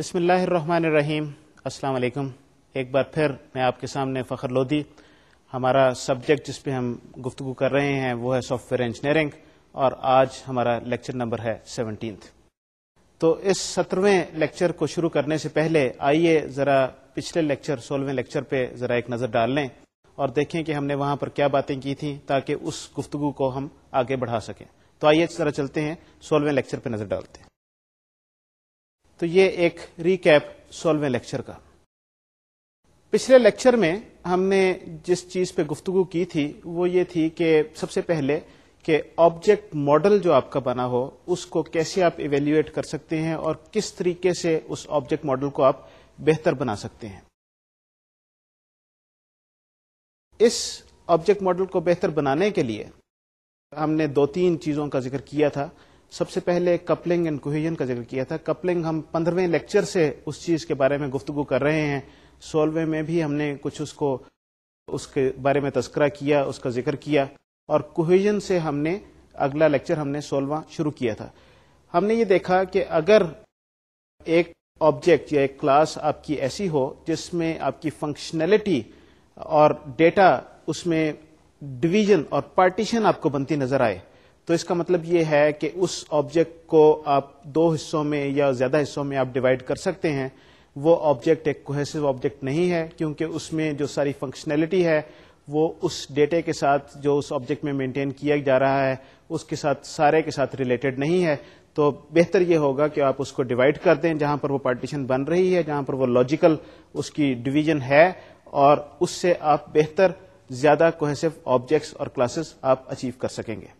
بسم اللہ الرحمن الرحیم. السلام علیکم. ایک بار پھر میں آپ کے سامنے فخر لودھی. ہمارا سبجیکٹ جس پہ ہم گفتگو کر رہے ہیں وہ ہے سافٹ ویئر انجینئرنگ، اور آج ہمارا لیکچر نمبر ہے 17. تو اس 17ویں لیکچر کو شروع کرنے سے پہلے آئیے ذرا پچھلے لیکچر 16ویں لیکچر پہ ذرا ایک نظر ڈال لیں اور دیکھیں کہ ہم نے وہاں پر کیا باتیں کی تھیں تاکہ اس گفتگو کو ہم آگے بڑھا سکیں. تو آئیے ذرا چلتے ہیں 16ویں لیکچر پہ نظر ڈالتے ہیں. تو یہ ایک ریکیپ 16ویں لیکچر کا. پچھلے لیکچر میں ہم نے جس چیز پہ گفتگو کی تھی وہ یہ تھی کہ سب سے پہلے کہ آبجیکٹ ماڈل جو آپ کا بنا ہو اس کو کیسے آپ ایویلیویٹ کر سکتے ہیں اور کس طریقے سے اس آبجیکٹ ماڈل کو آپ بہتر بنا سکتے ہیں. اس آبجیکٹ ماڈل کو بہتر بنانے کے لیے ہم نے 2-3 چیزوں کا ذکر کیا تھا. سب سے پہلے کپلنگ اینڈ کوہیژن کا ذکر کیا تھا. کپلنگ ہم 15ویں لیکچر سے اس چیز کے بارے میں گفتگو کر رہے ہیں. 16ویں میں بھی ہم نے کچھ اس کے بارے میں تذکرہ کیا، اس کا ذکر کیا. اور کوہیژن سے ہم نے اگلا لیکچر ہم نے 16واں شروع کیا تھا. ہم نے یہ دیکھا کہ اگر ایک آبجیکٹ یا ایک کلاس آپ کی ایسی ہو جس میں آپ کی فنکشنلٹی اور ڈیٹا اس میں ڈویژن اور پارٹیشن آپ کو بنتی نظر آئے، تو اس کا مطلب یہ ہے کہ اس آبجیکٹ کو آپ 2 حصوں میں یا زیادہ حصوں میں آپ ڈیوائڈ کر سکتے ہیں. وہ آبجیکٹ ایک کوہیسو آبجیکٹ نہیں ہے، کیونکہ اس میں جو ساری فنکشنلٹی ہے وہ اس ڈیٹے کے ساتھ جو اس آبجیکٹ میں مینٹین کیا جا رہا ہے اس کے ساتھ سارے کے ساتھ ریلیٹڈ نہیں ہے. تو بہتر یہ ہوگا کہ آپ اس کو ڈیوائڈ کر دیں جہاں پر وہ پارٹیشن بن رہی ہے، جہاں پر وہ لاجیکل اس کی ڈویژن ہے، اور اس سے آپ بہتر زیادہ کوہیسو آبجیکٹس اور کلاسز آپ اچیو کر سکیں گے.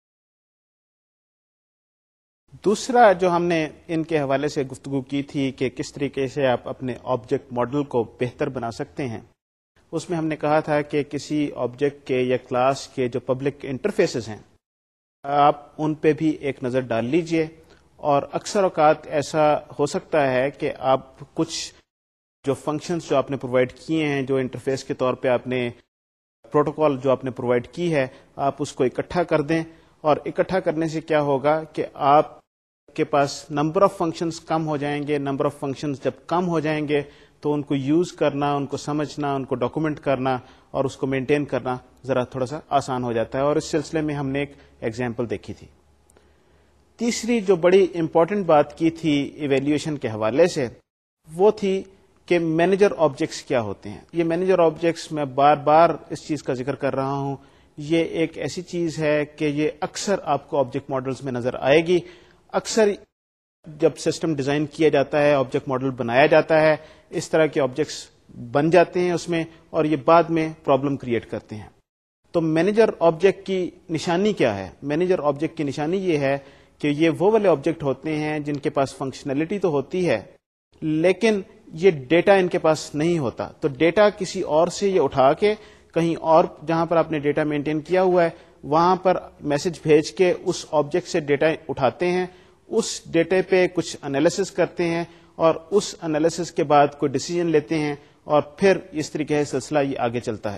دوسرا جو ہم نے ان کے حوالے سے گفتگو کی تھی کہ کس طریقے سے آپ اپنے آبجیکٹ ماڈل کو بہتر بنا سکتے ہیں، اس میں ہم نے کہا تھا کہ کسی آبجیکٹ کے یا کلاس کے جو پبلک انٹرفیسز ہیں آپ ان پہ بھی ایک نظر ڈال لیجئے. اور اکثر اوقات ایسا ہو سکتا ہے کہ آپ کچھ جو فنکشنز جو آپ نے پرووائڈ کیے ہیں، جو انٹرفیس کے طور پہ آپ نے پروٹوکال جو آپ نے پرووائڈ کی ہے، آپ اس کو اکٹھا کر دیں. اور اکٹھا کرنے سے کیا ہوگا کہ آپ کے پاس نمبر آف فنکشنز کم ہو جائیں گے. نمبر آف فنکشنز جب کم ہو جائیں گے تو ان کو یوز کرنا، ان کو سمجھنا، ان کو ڈاکومنٹ کرنا اور اس کو مینٹین کرنا ذرا تھوڑا سا آسان ہو جاتا ہے. اور اس سلسلے میں ہم نے ایک ایگزامپل دیکھی تھی. تیسری جو بڑی امپورٹنٹ بات کی تھی ایویلیویشن کے حوالے سے وہ تھی کہ مینیجر آبجیکٹس کیا ہوتے ہیں. یہ مینیجر آبجیکٹس میں بار بار اس چیز کا ذکر کر رہا ہوں، یہ ایک ایسی چیز ہے کہ یہ اکثر آپ کو آبجیکٹ ماڈلز میں نظر آئے گی. اکثر جب سسٹم ڈیزائن کیا جاتا ہے، آبجیکٹ ماڈل بنایا جاتا ہے، اس طرح کے آبجیکٹس بن جاتے ہیں اس میں، اور یہ بعد میں پرابلم کریٹ کرتے ہیں. تو مینیجر آبجیکٹ کی نشانی کیا ہے؟ مینیجر آبجیکٹ کی نشانی یہ ہے کہ یہ وہ والے آبجیکٹ ہوتے ہیں جن کے پاس فنکشنلٹی تو ہوتی ہے لیکن یہ ڈیٹا ان کے پاس نہیں ہوتا. تو ڈیٹا کسی اور سے یہ اٹھا کے کہیں اور جہاں پر آپ نے ڈیٹا مینٹین کیا ہوا ہے وہاں پر میسج بھیج کے اس آبجیکٹ سے ڈیٹا اٹھاتے ہیں، اس ڈیٹے پہ کچھ انالیسس کرتے ہیں اور اس انالیسس کے بعد کوئی ڈیسیژن لیتے ہیں، اور پھر اس طریقے سے سلسلہ یہ آگے چلتا ہے.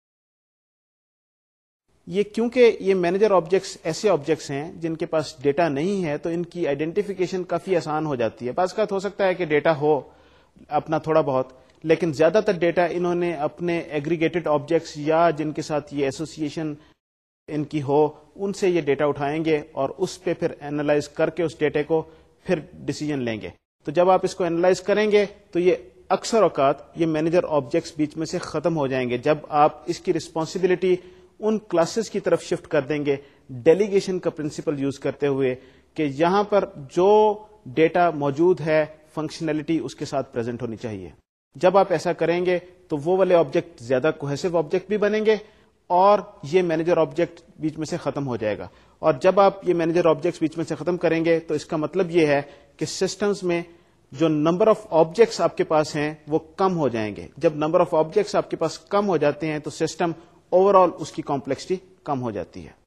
یہ کیونکہ یہ مینیجر آبجیکٹس ایسے آبجیکٹس ہیں جن کے پاس ڈیٹا نہیں ہے تو ان کی آئیڈینٹیفیکیشن کافی آسان ہو جاتی ہے. بعض اوقات ہو سکتا ہے کہ ڈیٹا ہو اپنا تھوڑا بہت، لیکن زیادہ تر ڈیٹا انہوں نے اپنے ایگریگیٹڈ آبجیکٹس یا جن کے ساتھ یہ ایسوسیشن ان کی ہو ان سے یہ ڈیٹا اٹھائیں گے اور اس پہ پھر اینالائز کر کے اس ڈیٹے کو پھر ڈیسیژن لیں گے. تو جب آپ اس کو اینالائز کریں گے تو یہ اکثر اوقات یہ مینیجر آبجیکٹس بیچ میں سے ختم ہو جائیں گے جب آپ اس کی رسپانسبلٹی ان کلاسز کی طرف شفٹ کر دیں گے ڈیلیگیشن کا پرنسپل یوز کرتے ہوئے کہ یہاں پر جو ڈیٹا موجود ہے فنکشنلٹی اس کے ساتھ پریزنٹ ہونی چاہیے. جب آپ ایسا کریں گے تو وہ والے آبجیکٹ زیادہ کوہیسو آبجیکٹ بھی بنیں گے اور یہ مینیجر آبجیکٹ بیچ میں سے ختم ہو جائے گا. اور جب آپ یہ مینیجر آبجیکٹس بیچ میں سے ختم کریں گے تو اس کا مطلب یہ ہے کہ سسٹمز میں جو نمبر آف آبجیکٹس آپ کے پاس ہیں وہ کم ہو جائیں گے. جب نمبر آف آبجیکٹس آپ کے پاس کم ہو جاتے ہیں تو سسٹم اوور آل اس کی کمپلیکسٹی کم ہو جاتی ہے.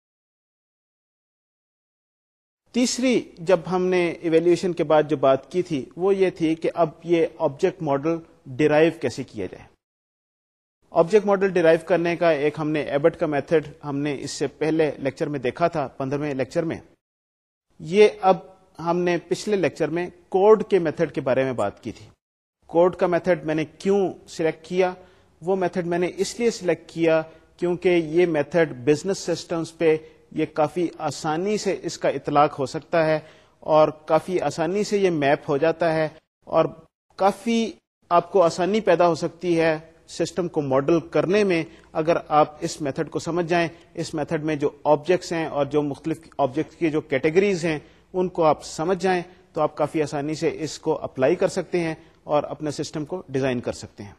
تیسری جب ہم نے ایویلیویشن کے بعد جو بات کی تھی وہ یہ تھی کہ اب یہ آبجیکٹ ماڈل ڈیرائیو کیسے کیا جائے. آبجیکٹ ماڈل ڈیرائیو کرنے کا ایک ہم نے ایبٹ کا میتھڈ ہم نے اس سے پہلے لیکچر میں دیکھا تھا 15ویں لیکچر میں. یہ اب ہم نے پچھلے لیکچر میں کوڈ کے میتھڈ کے بارے میں بات کی تھی. کوڈ کا میتھڈ میں نے کیوں سلیکٹ کیا؟ وہ میتھڈ میں نے اس لیے سلیکٹ کیا کیونکہ یہ میتھڈ بزنس سسٹمز پہ یہ کافی آسانی سے اس کا اطلاق ہو سکتا ہے اور کافی آسانی سے یہ میپ ہو جاتا ہے اور کافی آپ کو آسانی پیدا ہو سکتی ہے سسٹم کو ماڈل کرنے میں اگر آپ اس میتھڈ کو سمجھ جائیں. اس میتھڈ میں جو آبجیکٹس ہیں اور جو مختلف آبجیکٹس کی جو کیٹیگریز ہیں ان کو آپ سمجھ جائیں تو آپ کافی آسانی سے اس کو اپلائی کر سکتے ہیں اور اپنے سسٹم کو ڈیزائن کر سکتے ہیں.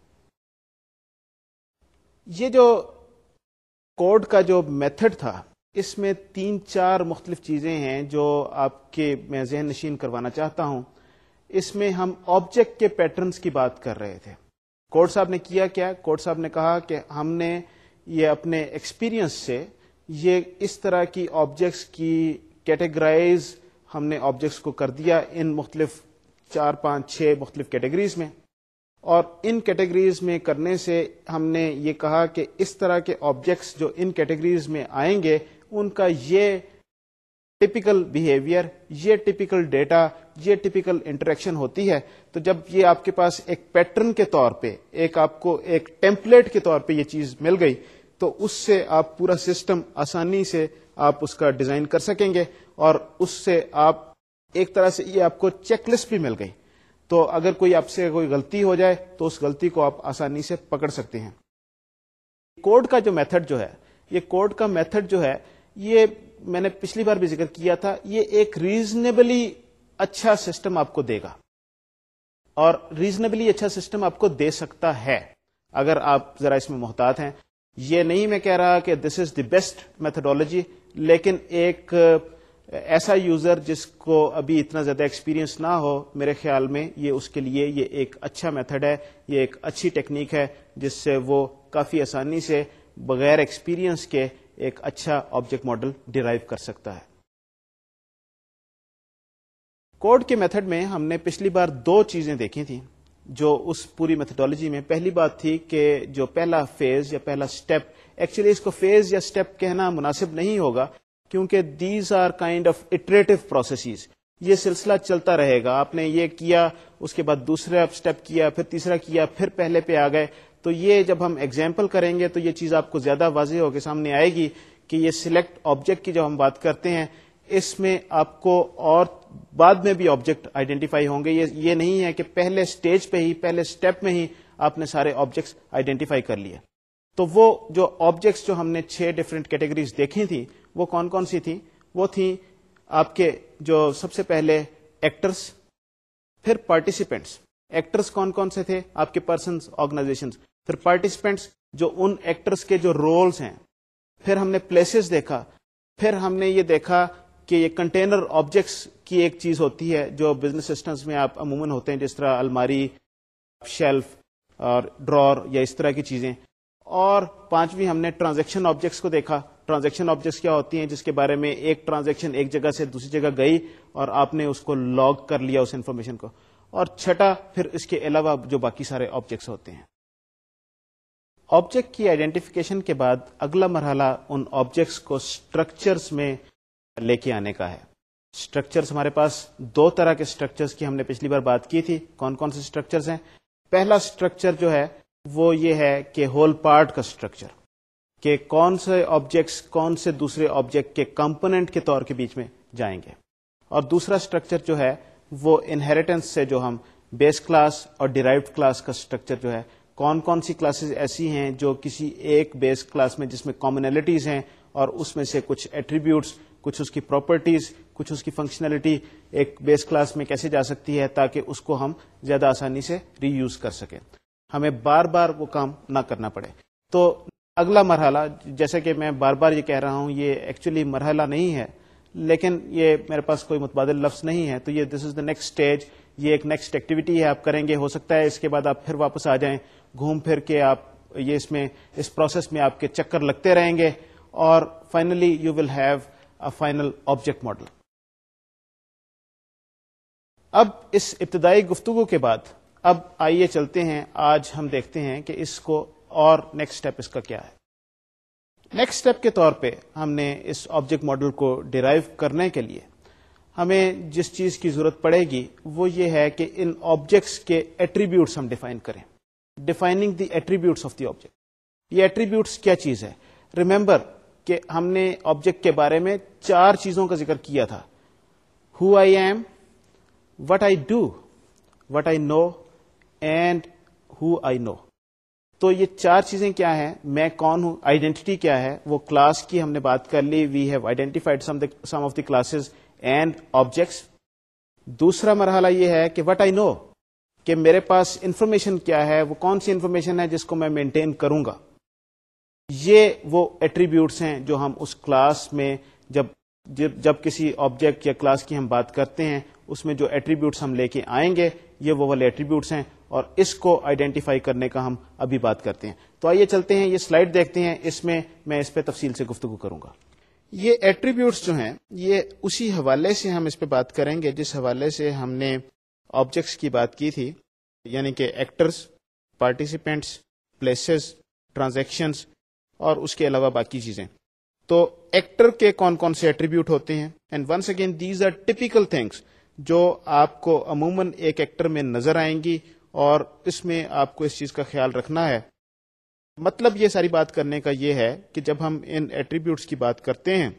یہ جو کوڈ کا جو میتھڈ تھا اس میں 3-4 مختلف چیزیں ہیں جو آپ کے میں ذہن نشین کروانا چاہتا ہوں. اس میں ہم آبجیکٹ کے پیٹرنز کی بات کر رہے تھے. کوڈ صاحب نے کیا کیا؟ کوڈ صاحب نے کہا کہ ہم نے یہ اپنے ایکسپیرینس سے یہ اس طرح کی آبجیکٹس کی کیٹیگرائز ہم نے آبجیکٹس کو کر دیا ان مختلف 4-5-6 مختلف کیٹیگریز میں. اور ان کیٹیگریز میں کرنے سے ہم نے یہ کہا کہ اس طرح کے آبجیکٹس جو ان کیٹیگریز میں آئیں گے ان کا یہ ٹپیکل بیہیویئر، یہ ٹپیکل ڈیٹا، یہ ٹپیکل انٹریکشن ہوتی ہے. تو جب یہ آپ کے پاس ایک پیٹرن کے طور پہ آپ کو ایک ٹیمپلیٹ کے طور پہ یہ چیز مل گئی تو اس سے آپ پورا سسٹم آسانی سے آپ اس کا ڈیزائن کر سکیں گے اور اس سے آپ ایک طرح سے یہ آپ کو چیک لسٹ بھی مل گئی. تو اگر کوئی آپ سے کوئی غلطی ہو جائے تو اس غلطی کو آپ آسانی سے پکڑ سکتے ہیں. کوڈ کا جو میتھڈ جو ہے، یہ کوڈ کا میتھڈ جو ہے یہ میں نے پچھلی بار بھی ذکر کیا تھا، یہ ایک ریزنیبلی اچھا سسٹم آپ کو دے گا اور ریزنیبلی اچھا سسٹم آپ کو دے سکتا ہے اگر آپ ذرا اس میں محتاط ہیں. یہ نہیں میں کہہ رہا کہ دس از دی بیسٹ میتھڈولوجی، لیکن ایک ایسا یوزر جس کو ابھی اتنا زیادہ ایکسپیرینس نہ ہو، میرے خیال میں یہ اس کے لیے یہ ایک اچھا میتھڈ ہے، یہ ایک اچھی ٹیکنیک ہے جس سے وہ کافی آسانی سے بغیر ایکسپیرینس کے ایک اچھا آبجیکٹ ماڈل ڈیرائیو کر سکتا ہے. کوڈ کے میتھڈ میں ہم نے پچھلی بار 2 چیزیں دیکھی تھیں جو اس پوری میتھڈولوجی میں. پہلی بات تھی کہ جو پہلا فیز یا پہلا سٹیپ، ایکچولی اس کو فیز یا سٹیپ کہنا مناسب نہیں ہوگا کیونکہ these are kind of iterative processes. یہ سلسلہ چلتا رہے گا، آپ نے یہ کیا، اس کے بعد دوسرا سٹیپ کیا، پھر تیسرا کیا، پھر پہلے پہ آ گئے. تو یہ جب ہم ایگزامپل کریں گے تو یہ چیز آپ کو زیادہ واضح ہو کے سامنے آئے گی کہ یہ سلیکٹ آبجیکٹ کی جب ہم بات کرتے ہیں اس میں آپ کو اور بعد میں بھی آبجیکٹ آئیڈینٹیفائی ہوں گے. یہ نہیں ہے کہ پہلے سٹیج پہ ہی، پہلے سٹیپ میں ہی آپ نے سارے آبجیکٹس آئیڈینٹیفائی کر لیے. تو وہ جو آبجیکٹس جو ہم نے 6 ڈفرینٹ کیٹیگریز دیکھی تھیں وہ کون کون سی تھیں؟ وہ تھیں آپ کے جو سب سے پہلے ایکٹرز، پھر پارٹیسپینٹس. ایکٹرز کون کون سے تھے؟ آپ کے پرسنز، آرگنائزیشنز. پھر پارٹیسپینٹس جو ان ایکٹرز کے جو رولز ہیں. پھر ہم نے پلیسز دیکھا. پھر ہم نے یہ دیکھا کہ یہ کنٹینر آبجیکٹس کی ایک چیز ہوتی ہے جو بزنس سسٹمز میں آپ عموماً ہوتے ہیں، جس طرح الماری، شیلف اور ڈرار یا اس طرح کی چیزیں. اور 5ویں ہم نے ٹرانزیکشن آبجیکٹس کو دیکھا. ٹرانزیکشن آبجیکٹس کیا ہوتی ہیں؟ جس کے بارے میں ایک ٹرانزیکشن ایک جگہ سے دوسری جگہ گئی اور آپ نے اس کو لاگ کر لیا اس انفارمیشن کو. اور 6 پھر اس کے علاوہ جو باقی سارے آبجیکٹس ہوتے ہیں. آبجیکٹ کی آئیڈینٹیفیکیشن کے بعد اگلا مرحلہ ان آبجیکٹس کو اسٹرکچرز میں لے کے آنے کا ہے. اسٹرکچرز ہمارے پاس 2 طرح کے اسٹرکچرز کی ہم نے پچھلی بار بات کی تھی. کون کون سے اسٹرکچرز ہیں؟ پہلا اسٹرکچر جو ہے وہ یہ ہے کہ ہول پارٹ کا اسٹرکچر، کہ کون سے آبجیکٹس کون سے دوسرے آبجیکٹ کے کمپوننٹ کے طور کے بیچ میں جائیں گے. اور دوسرا اسٹرکچر جو ہے وہ انہیریٹنس سے جو ہم بیس کلاس اور ڈیرائیوڈ کلاس کا اسٹرکچر جو ہے، کون کون سی کلاسز ایسی ہیں جو کسی ایک بیس کلاس میں جس میں کامنلٹیز ہیں اور اس میں سے کچھ ایٹریبیوٹس، کچھ اس کی پراپرٹیز، کچھ اس کی فنکشنلٹی ایک بیس کلاس میں کیسے جا سکتی ہے تاکہ اس کو ہم زیادہ آسانی سے ری یوز کر سکیں، ہمیں بار بار وہ کام نہ کرنا پڑے. تو اگلا مرحلہ، جیسا کہ میں بار بار یہ کہہ رہا ہوں، یہ ایکچولی مرحلہ نہیں ہے لیکن یہ میرے پاس کوئی متبادل لفظ نہیں ہے، تو یہ دس از دا نیکسٹ اسٹیج. یہ ایک نیکسٹ ایکٹیویٹی ہے، آپ کریں گے. ہو سکتا ہے اس کے بعد آپ پھر واپس آ جائیں، گھوم پھر کے آپ یہ اس پروسیس میں آپ کے چکر لگتے رہیں گے اور finally you will have a final object model. اب اس ابتدائی گفتگو کے بعد اب آئیے چلتے ہیں، آج ہم دیکھتے ہیں کہ اس کو اور نیکسٹ اسٹیپ اس کا کیا ہے. نیکسٹ اسٹیپ کے طور پہ ہم نے اس آبجیکٹ ماڈل کو ڈیرائیو کرنے کے لیے ہمیں جس چیز کی ضرورت پڑے گی وہ یہ ہے کہ ان آبجیکٹس کے ایٹریبیوٹس ہم ڈیفائن کریں. Defining the attributes of the object. یہ ایٹریبیوٹس کیا چیز ہے؟ ریمبر کہ ہم نے آبجیکٹ کے بارے میں 4 چیزوں کا ذکر کیا تھا. Who I am, what I do, what I know and who I know. تو یہ 4 چیزیں کیا ہیں؟ میں کون ہوں, آئیڈینٹی کیا ہے, وہ کلاس کی ہم نے بات کر لی. We have identified some of the classes and objects. دوسرا مرحلہ یہ ہے کہ وٹ آئی نو, کہ میرے پاس انفارمیشن کیا ہے, وہ کون سی انفارمیشن ہے جس کو میں مینٹین کروں گا. یہ وہ ایٹریبیوٹس ہیں جو ہم اس کلاس میں جب کسی آبجیکٹ یا کلاس کی ہم بات کرتے ہیں اس میں جو ایٹریبیوٹس ہم لے کے آئیں گے یہ وہ والے ایٹریبیوٹس ہیں, اور اس کو آئیڈینٹیفائی کرنے کا ہم ابھی بات کرتے ہیں. تو آئیے چلتے ہیں, یہ سلائیڈ دیکھتے ہیں, اس میں اس پہ تفصیل سے گفتگو کروں گا. یہ ایٹریبیوٹس جو ہیں یہ اسی حوالے سے ہم اس پہ بات کریں گے جس حوالے سے ہم نے آبجیکٹس کی بات کی تھی, یعنی کہ ایکٹرز, پارٹیسپینٹس, پلیسز, ٹرانزیکشنز اور اس کے علاوہ باقی چیزیں. تو ایکٹر کے کون کون سے ایٹریبیوٹ ہوتے ہیں؟ And once again these are typical things جو آپ کو عموماً ایک ایکٹر میں نظر آئیں گی, اور اس میں آپ کو اس چیز کا خیال رکھنا ہے. مطلب یہ ساری بات کرنے کا یہ ہے کہ جب ہم ان ایٹریبیوٹس کی بات کرتے ہیں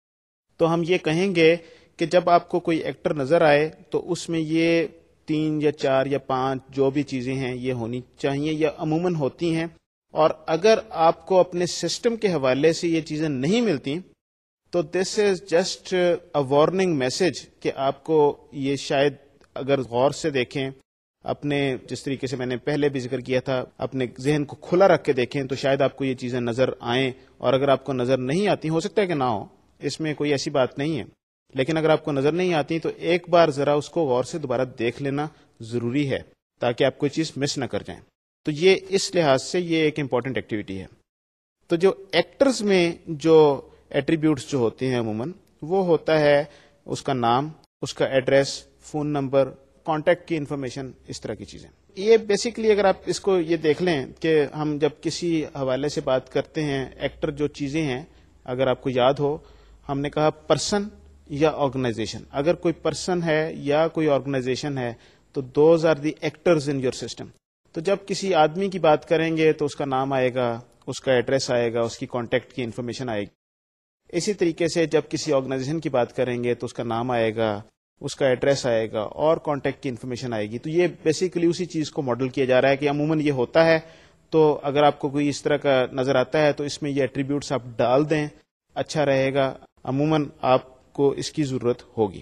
تو ہم یہ کہیں گے کہ جب آپ کو کوئی ایکٹر نظر آئے تو اس میں یہ 3 یا 4 یا 5 جو بھی چیزیں ہیں یہ ہونی چاہیے یا عموماً ہوتی ہیں. اور اگر آپ کو اپنے سسٹم کے حوالے سے یہ چیزیں نہیں ملتی تو this is just a warning message کہ آپ کو یہ شاید اگر غور سے دیکھیں, اپنے جس طریقے سے میں نے پہلے بھی ذکر کیا تھا, اپنے ذہن کو کھلا رکھ کے دیکھیں تو شاید آپ کو یہ چیزیں نظر آئیں. اور اگر آپ کو نظر نہیں آتی, ہو سکتا ہے کہ نہ ہو, اس میں کوئی ایسی بات نہیں ہے, لیکن اگر آپ کو نظر نہیں آتی تو ایک بار ذرا اس کو غور سے دوبارہ دیکھ لینا ضروری ہے تاکہ آپ کوئی چیز مس نہ کر جائیں. تو یہ اس لحاظ سے یہ ایک امپورٹنٹ ایکٹیویٹی ہے. تو جو ایکٹرز میں جو ایٹریبیوٹس جو ہوتے ہیں عموماً وہ ہوتا ہے اس کا نام, اس کا ایڈریس, فون نمبر, کانٹیکٹ کی انفارمیشن, اس طرح کی چیزیں. یہ بیسیکلی اگر آپ اس کو یہ دیکھ لیں کہ ہم جب کسی حوالے سے بات کرتے ہیں, ایکٹر جو چیزیں ہیں, اگر آپ کو یاد ہو ہم نے کہا پرسن یا آرگنائزیشن. اگر کوئی پرسن ہے یا کوئی آرگنائزیشن ہے تو those are the actors in your system. تو جب کسی آدمی کی بات کریں گے تو اس کا نام آئے گا, اس کا ایڈریس آئے گا, اس کی کانٹیکٹ کی انفارمیشن آئے گی. اسی طریقے سے جب کسی آرگنائزیشن کی بات کریں گے تو اس کا نام آئے گا, اس کا ایڈریس آئے گا اور کانٹیکٹ کی انفارمیشن آئے گی. تو یہ بیسیکلی اسی چیز کو ماڈل کیا جا رہا ہے کہ عموماً یہ ہوتا ہے. تو اگر آپ کو کوئی اس طرح کا نظر آتا ہے تو اس میں یہ ایٹریبیوٹس آپ ڈال دیں, اچھا رہے گا. عموماً آپ کو اس کی ضرورت ہوگی.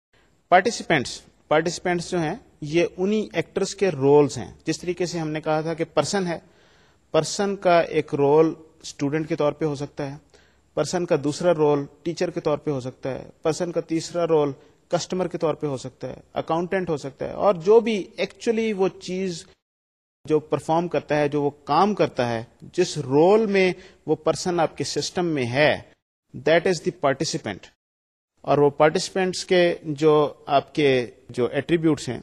پارٹیسپینٹس جو ہیں یہ انہی ایکٹرز کے رولز ہیں. جس طریقے سے ہم نے کہا تھا کہ پرسن ہے, پرسن کا ایک رول اسٹوڈنٹ کے طور پہ ہو سکتا ہے, پرسن کا دوسرا رول ٹیچر کے طور پہ ہو سکتا ہے, پرسن کا تیسرا رول کسٹمر کے طور پہ ہو سکتا ہے, اکاؤنٹنٹ ہو سکتا ہے, اور جو بھی ایکچولی وہ چیز جو پرفارم کرتا ہے, جو وہ کام کرتا ہے, جس رول میں وہ پرسن آپ کے سسٹم میں ہے, دیٹ از دی پارٹیسپینٹ. اور وہ پارٹیسپینٹس کے جو آپ کے جو ایٹریبیوٹس ہیں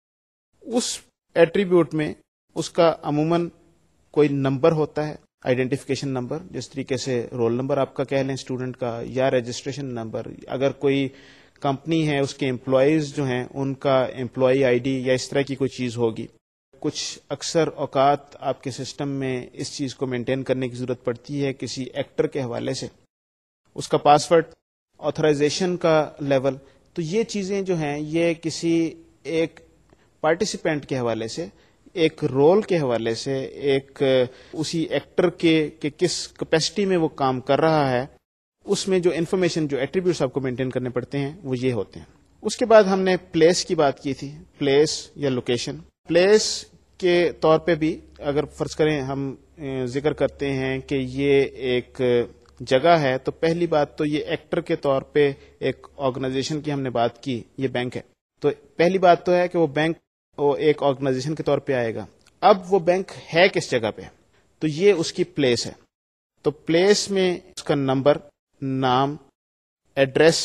اس ایٹریبیوٹ میں اس کا عموماً کوئی نمبر ہوتا ہے, آئیڈینٹیفیکیشن نمبر, جس طریقے سے رول نمبر آپ کا کہہ لیں اسٹوڈنٹ کا, یا رجسٹریشن نمبر. اگر کوئی کمپنی ہے اس کے امپلائیز جو ہیں ان کا امپلائی آئی ڈی یا اس طرح کی کوئی چیز ہوگی. کچھ اکثر اوقات آپ کے سسٹم میں اس چیز کو مینٹین کرنے کی ضرورت پڑتی ہے کسی ایکٹر کے حوالے سے, اس کا پاسورڈ, آتھرائزیشن کا لیول. تو یہ چیزیں جو ہیں یہ کسی ایک پارٹیسپینٹ کے حوالے سے, ایک رول کے حوالے سے, ایک اسی ایکٹر کے کہ کس کیپیسٹی میں وہ کام کر رہا ہے, اس میں جو انفارمیشن, جو ایٹریبیوٹس آپ کو مینٹین کرنے پڑتے ہیں وہ یہ ہوتے ہیں. اس کے بعد ہم نے پلیس کی بات کی تھی, پلیس یا لوکیشن. پلیس کے طور پہ بھی اگر فرض کریں ہم ذکر کرتے ہیں کہ یہ ایک جگہ ہے, تو پہلی بات تو یہ ایکٹر کے طور پہ ایک آرگنائزیشن کی ہم نے بات کی, یہ بینک ہے. تو پہلی بات تو ہے کہ وہ بینک وہ ایک آرگنائزیشن کے طور پہ آئے گا. اب وہ بینک ہے کس جگہ پہ, تو یہ اس کی پلیس ہے. تو پلیس میں اس کا نمبر, نام, ایڈریس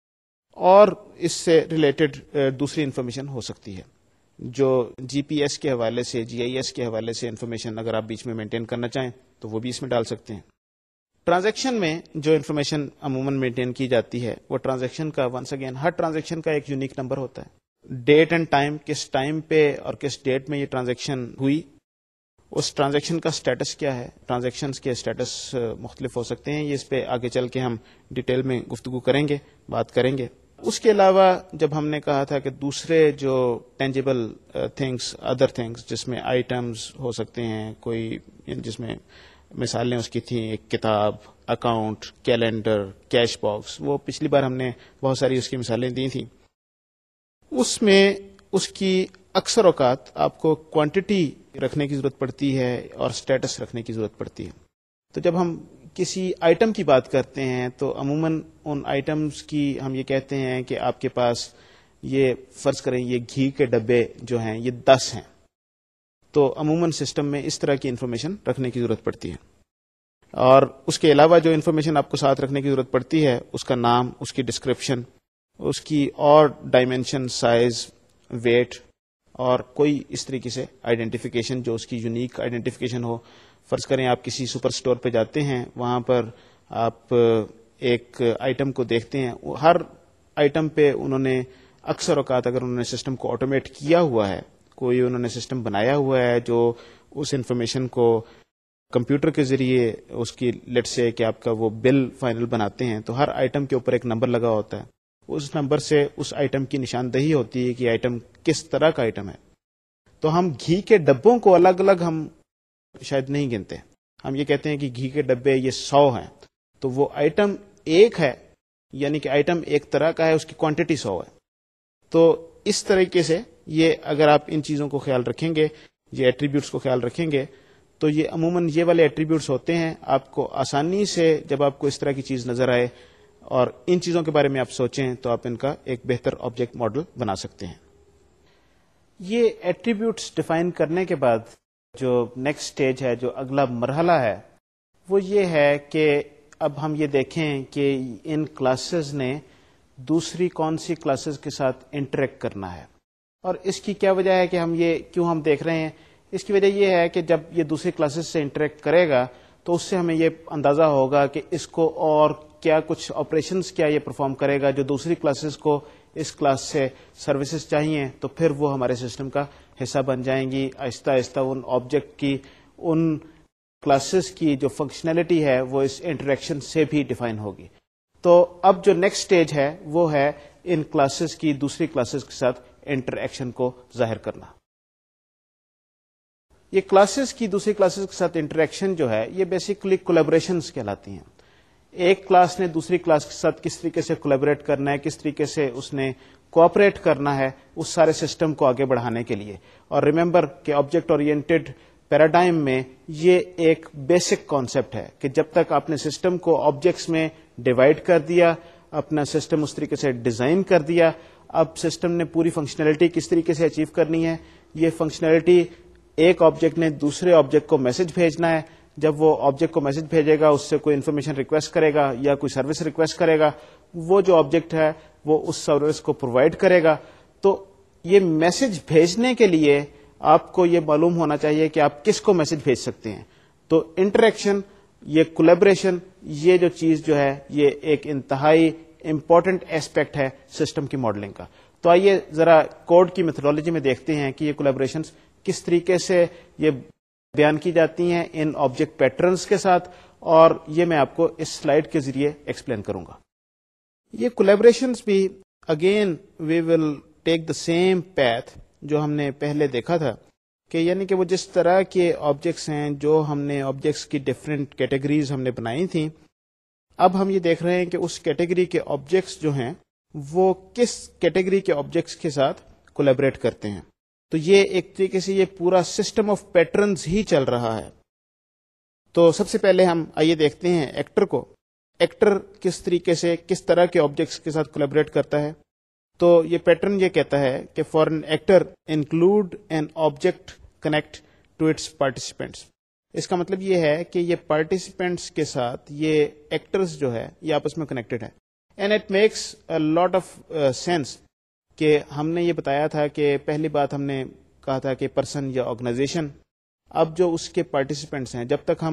اور اس سے ریلیٹڈ دوسری انفارمیشن ہو سکتی ہے جو جی پی ایس کے حوالے سے, جی آئی ایس کے حوالے سے انفارمیشن اگر آپ بیچ میں مینٹین کرنا چاہیں تو وہ بھی اس میں ڈال سکتے ہیں. ٹرانزیکشن میں جو انفارمیشن عموماً مینٹین کی جاتی ہے وہ ٹرانزیکشن کا ونس اگین ہر ٹرانزیکشن کا ایک یونیک نمبر ہوتا ہے. ڈیٹ اینڈ ٹائم، کس ٹائم پہ اور کس ڈیٹ میں یہ ٹرانزیکشن ہوئی، اس ٹرانزیکشن کا سٹیٹس کیا ہے. ٹرانزیکشنز کے سٹیٹس مختلف ہو سکتے ہیں، یہ اس پہ آگے چل کے ہم ڈیٹیل میں گفتگو کریں گے، بات کریں گے. اس کے علاوہ جب ہم نے کہا تھا کہ دوسرے جو ٹینجیبل تھنگس، ادر تھنگس، جس میں آئٹمز ہو سکتے ہیں، کوئی جس میں مثالیں اس کی تھیں، ایک کتاب، اکاؤنٹ، کیلنڈر، کیش باکس، وہ پچھلی بار ہم نے بہت ساری اس کی مثالیں دی تھیں. اس میں اس کی اکثر اوقات آپ کو کوانٹٹی رکھنے کی ضرورت پڑتی ہے اور سٹیٹس رکھنے کی ضرورت پڑتی ہے. تو جب ہم کسی آئٹم کی بات کرتے ہیں تو عموماً ان آئٹمز کی ہم یہ کہتے ہیں کہ آپ کے پاس یہ فرض کریں یہ گھی کے ڈبے جو ہیں یہ 10 ہیں. تو عموماً سسٹم میں اس طرح کی انفارمیشن رکھنے کی ضرورت پڑتی ہے. اور اس کے علاوہ جو انفارمیشن آپ کو ساتھ رکھنے کی ضرورت پڑتی ہے، اس کا نام، اس کی ڈسکرپشن، اس کی اور ڈائمینشن، سائز، ویٹ، اور کوئی اس طریقے سے آئیڈینٹیفیکیشن جو اس کی یونیک آئیڈینٹیفیکیشن ہو. فرض کریں آپ کسی سپر اسٹور پہ جاتے ہیں، وہاں پر آپ ایک آئٹم کو دیکھتے ہیں، ہر آئٹم پہ انہوں نے اکثر اوقات اگر انہوں نے سسٹم کو آٹومیٹ کیا ہوا ہے، کوئی انہوں نے سسٹم بنایا ہوا ہے جو اس انفارمیشن کو کمپیوٹر کے ذریعے اس کی لیٹ سے کہ آپ کا وہ بل فائنل بناتے ہیں، تو ہر آئٹم کے اوپر ایک نمبر لگا ہوتا ہے. اس نمبر سے اس آئٹم کی نشاندہی ہوتی ہے کہ آئٹم کس طرح کا آئٹم ہے. تو ہم گھی کے ڈبوں کو الگ الگ ہم شاید نہیں گنتے، ہم یہ کہتے ہیں کہ گھی کے ڈبے یہ 100 ہیں، تو وہ آئٹم ایک ہے، یعنی کہ آئٹم ایک طرح کا ہے، اس کی کوانٹٹی 100 ہے. تو اس طریقے سے یہ اگر آپ ان چیزوں کو خیال رکھیں گے، یہ ایٹریبیوٹس کو خیال رکھیں گے، تو یہ عموماً یہ والے ایٹریبیوٹس ہوتے ہیں، آپ کو آسانی سے جب آپ کو اس طرح کی چیز نظر آئے اور ان چیزوں کے بارے میں آپ سوچیں تو آپ ان کا ایک بہتر آبجیکٹ ماڈل بنا سکتے ہیں. یہ ایٹریبیوٹس ڈیفائن کرنے کے بعد جو نیکسٹ سٹیج ہے، جو اگلا مرحلہ ہے، وہ یہ ہے کہ اب ہم یہ دیکھیں کہ ان کلاسز نے دوسری کون سی کلاسز کے ساتھ انٹریکٹ کرنا ہے. اور اس کی کیا وجہ ہے کہ ہم یہ کیوں ہم دیکھ رہے ہیں؟ اس کی وجہ یہ ہے کہ جب یہ دوسری کلاسز سے انٹریکٹ کرے گا تو اس سے ہمیں یہ اندازہ ہوگا کہ اس کو اور کیا کچھ آپریشنز کیا یہ پرفارم کرے گا جو دوسری کلاسز کو اس کلاس سے سروسز چاہیے، تو پھر وہ ہمارے سسٹم کا حصہ بن جائیں گی. آہستہ آہستہ ان آبجیکٹ کی، ان کلاسز کی جو فنکشنلٹی ہے وہ اس انٹریکشن سے بھی ڈیفائن ہوگی. تو اب جو نیکسٹ سٹیج ہے وہ ہے ان کلاسز کی دوسری کلاسز کے ساتھ انٹریکشن کو ظاہر کرنا. یہ کلاسز کی دوسری کلاسز کے ساتھ انٹریکشن جو ہے یہ بیسیکلی کولیبریشنز کہلاتی ہیں. ایک کلاس نے دوسری کلاس کے ساتھ کس طریقے سے کولیبریٹ کرنا ہے، کس طریقے سے اس نے کوآپریٹ کرنا ہے اس سارے سسٹم کو آگے بڑھانے کے لیے. اور ریممبر کہ آبجیکٹ اورینٹڈ پیراڈائم میں یہ ایک بیسک کانسیپٹ ہے کہ جب تک آپ نے سسٹم کو آبجیکٹس میں ڈیوائڈ کر دیا، اپنا سسٹم اس طریقے سے ڈیزائن کر دیا، اب سسٹم نے پوری فنکشنلٹی کس طریقے سے اچیو کرنی ہے. یہ فنکشنلٹی ایک آبجیکٹ نے دوسرے آبجیکٹ کو میسج بھیجنا ہے. جب وہ آبجیکٹ کو میسج بھیجے گا، اس سے کوئی انفارمیشن ریکویسٹ کرے گا یا کوئی سروس ریکویسٹ کرے گا، وہ جو آبجیکٹ ہے وہ اس سروس کو پرووائڈ کرے گا. تو یہ میسج بھیجنے کے لیے آپ کو یہ معلوم ہونا چاہیے کہ آپ کس کو میسج بھیج سکتے ہیں. تو انٹریکشن، یہ کولیبریشن، یہ جو چیز جو ہے یہ ایک انتہائی امپورٹنٹ ایسپیکٹ ہے سسٹم کی ماڈلنگ کا. تو آئیے ذرا کوڈ کی میتھڈالوجی میں دیکھتے ہیں کہ یہ کولیبریشنز کس طریقے سے یہ بیان کی جاتی ہیں ان آبجیکٹ پیٹرنز کے ساتھ، اور یہ میں آپ کو اس سلائیڈ کے ذریعے ایکسپلین کروں گا. یہ کولیبریشنز بھی again we will take the same path جو ہم نے پہلے دیکھا تھا، کہ یعنی کہ وہ جس طرح کے آبجیکٹس ہیں جو ہم نے آبجیکٹس کی ڈفرینٹ کیٹیگریز ہم نے بنائی تھیں، اب ہم یہ دیکھ رہے ہیں کہ اس کیٹیگری کے آبجیکٹس جو ہیں وہ کس کیٹیگری کے آبجیکٹس کے ساتھ کولیبریٹ کرتے ہیں. تو یہ ایک طریقے سے یہ پورا سسٹم آف پیٹرنز ہی چل رہا ہے. تو سب سے پہلے ہم آئیے دیکھتے ہیں ایکٹر کو. ایکٹر کس طریقے سے کس طرح کے آبجیکٹس کے ساتھ کولیبریٹ کرتا ہے. تو یہ پیٹرن یہ کہتا ہے کہ for an actor include an object connect to its participants. اس کا مطلب یہ ہے کہ یہ پارٹیسپینٹس کے ساتھ یہ ایکٹرز جو ہے یہ آپس میں کنیکٹڈ ہے. And it makes a lot of sense کہ ہم نے یہ بتایا تھا کہ پہلی بات ہم نے کہا تھا کہ پرسن یا آرگنائزیشن. اب جو اس کے پارٹیسپینٹس ہیں، جب تک ہم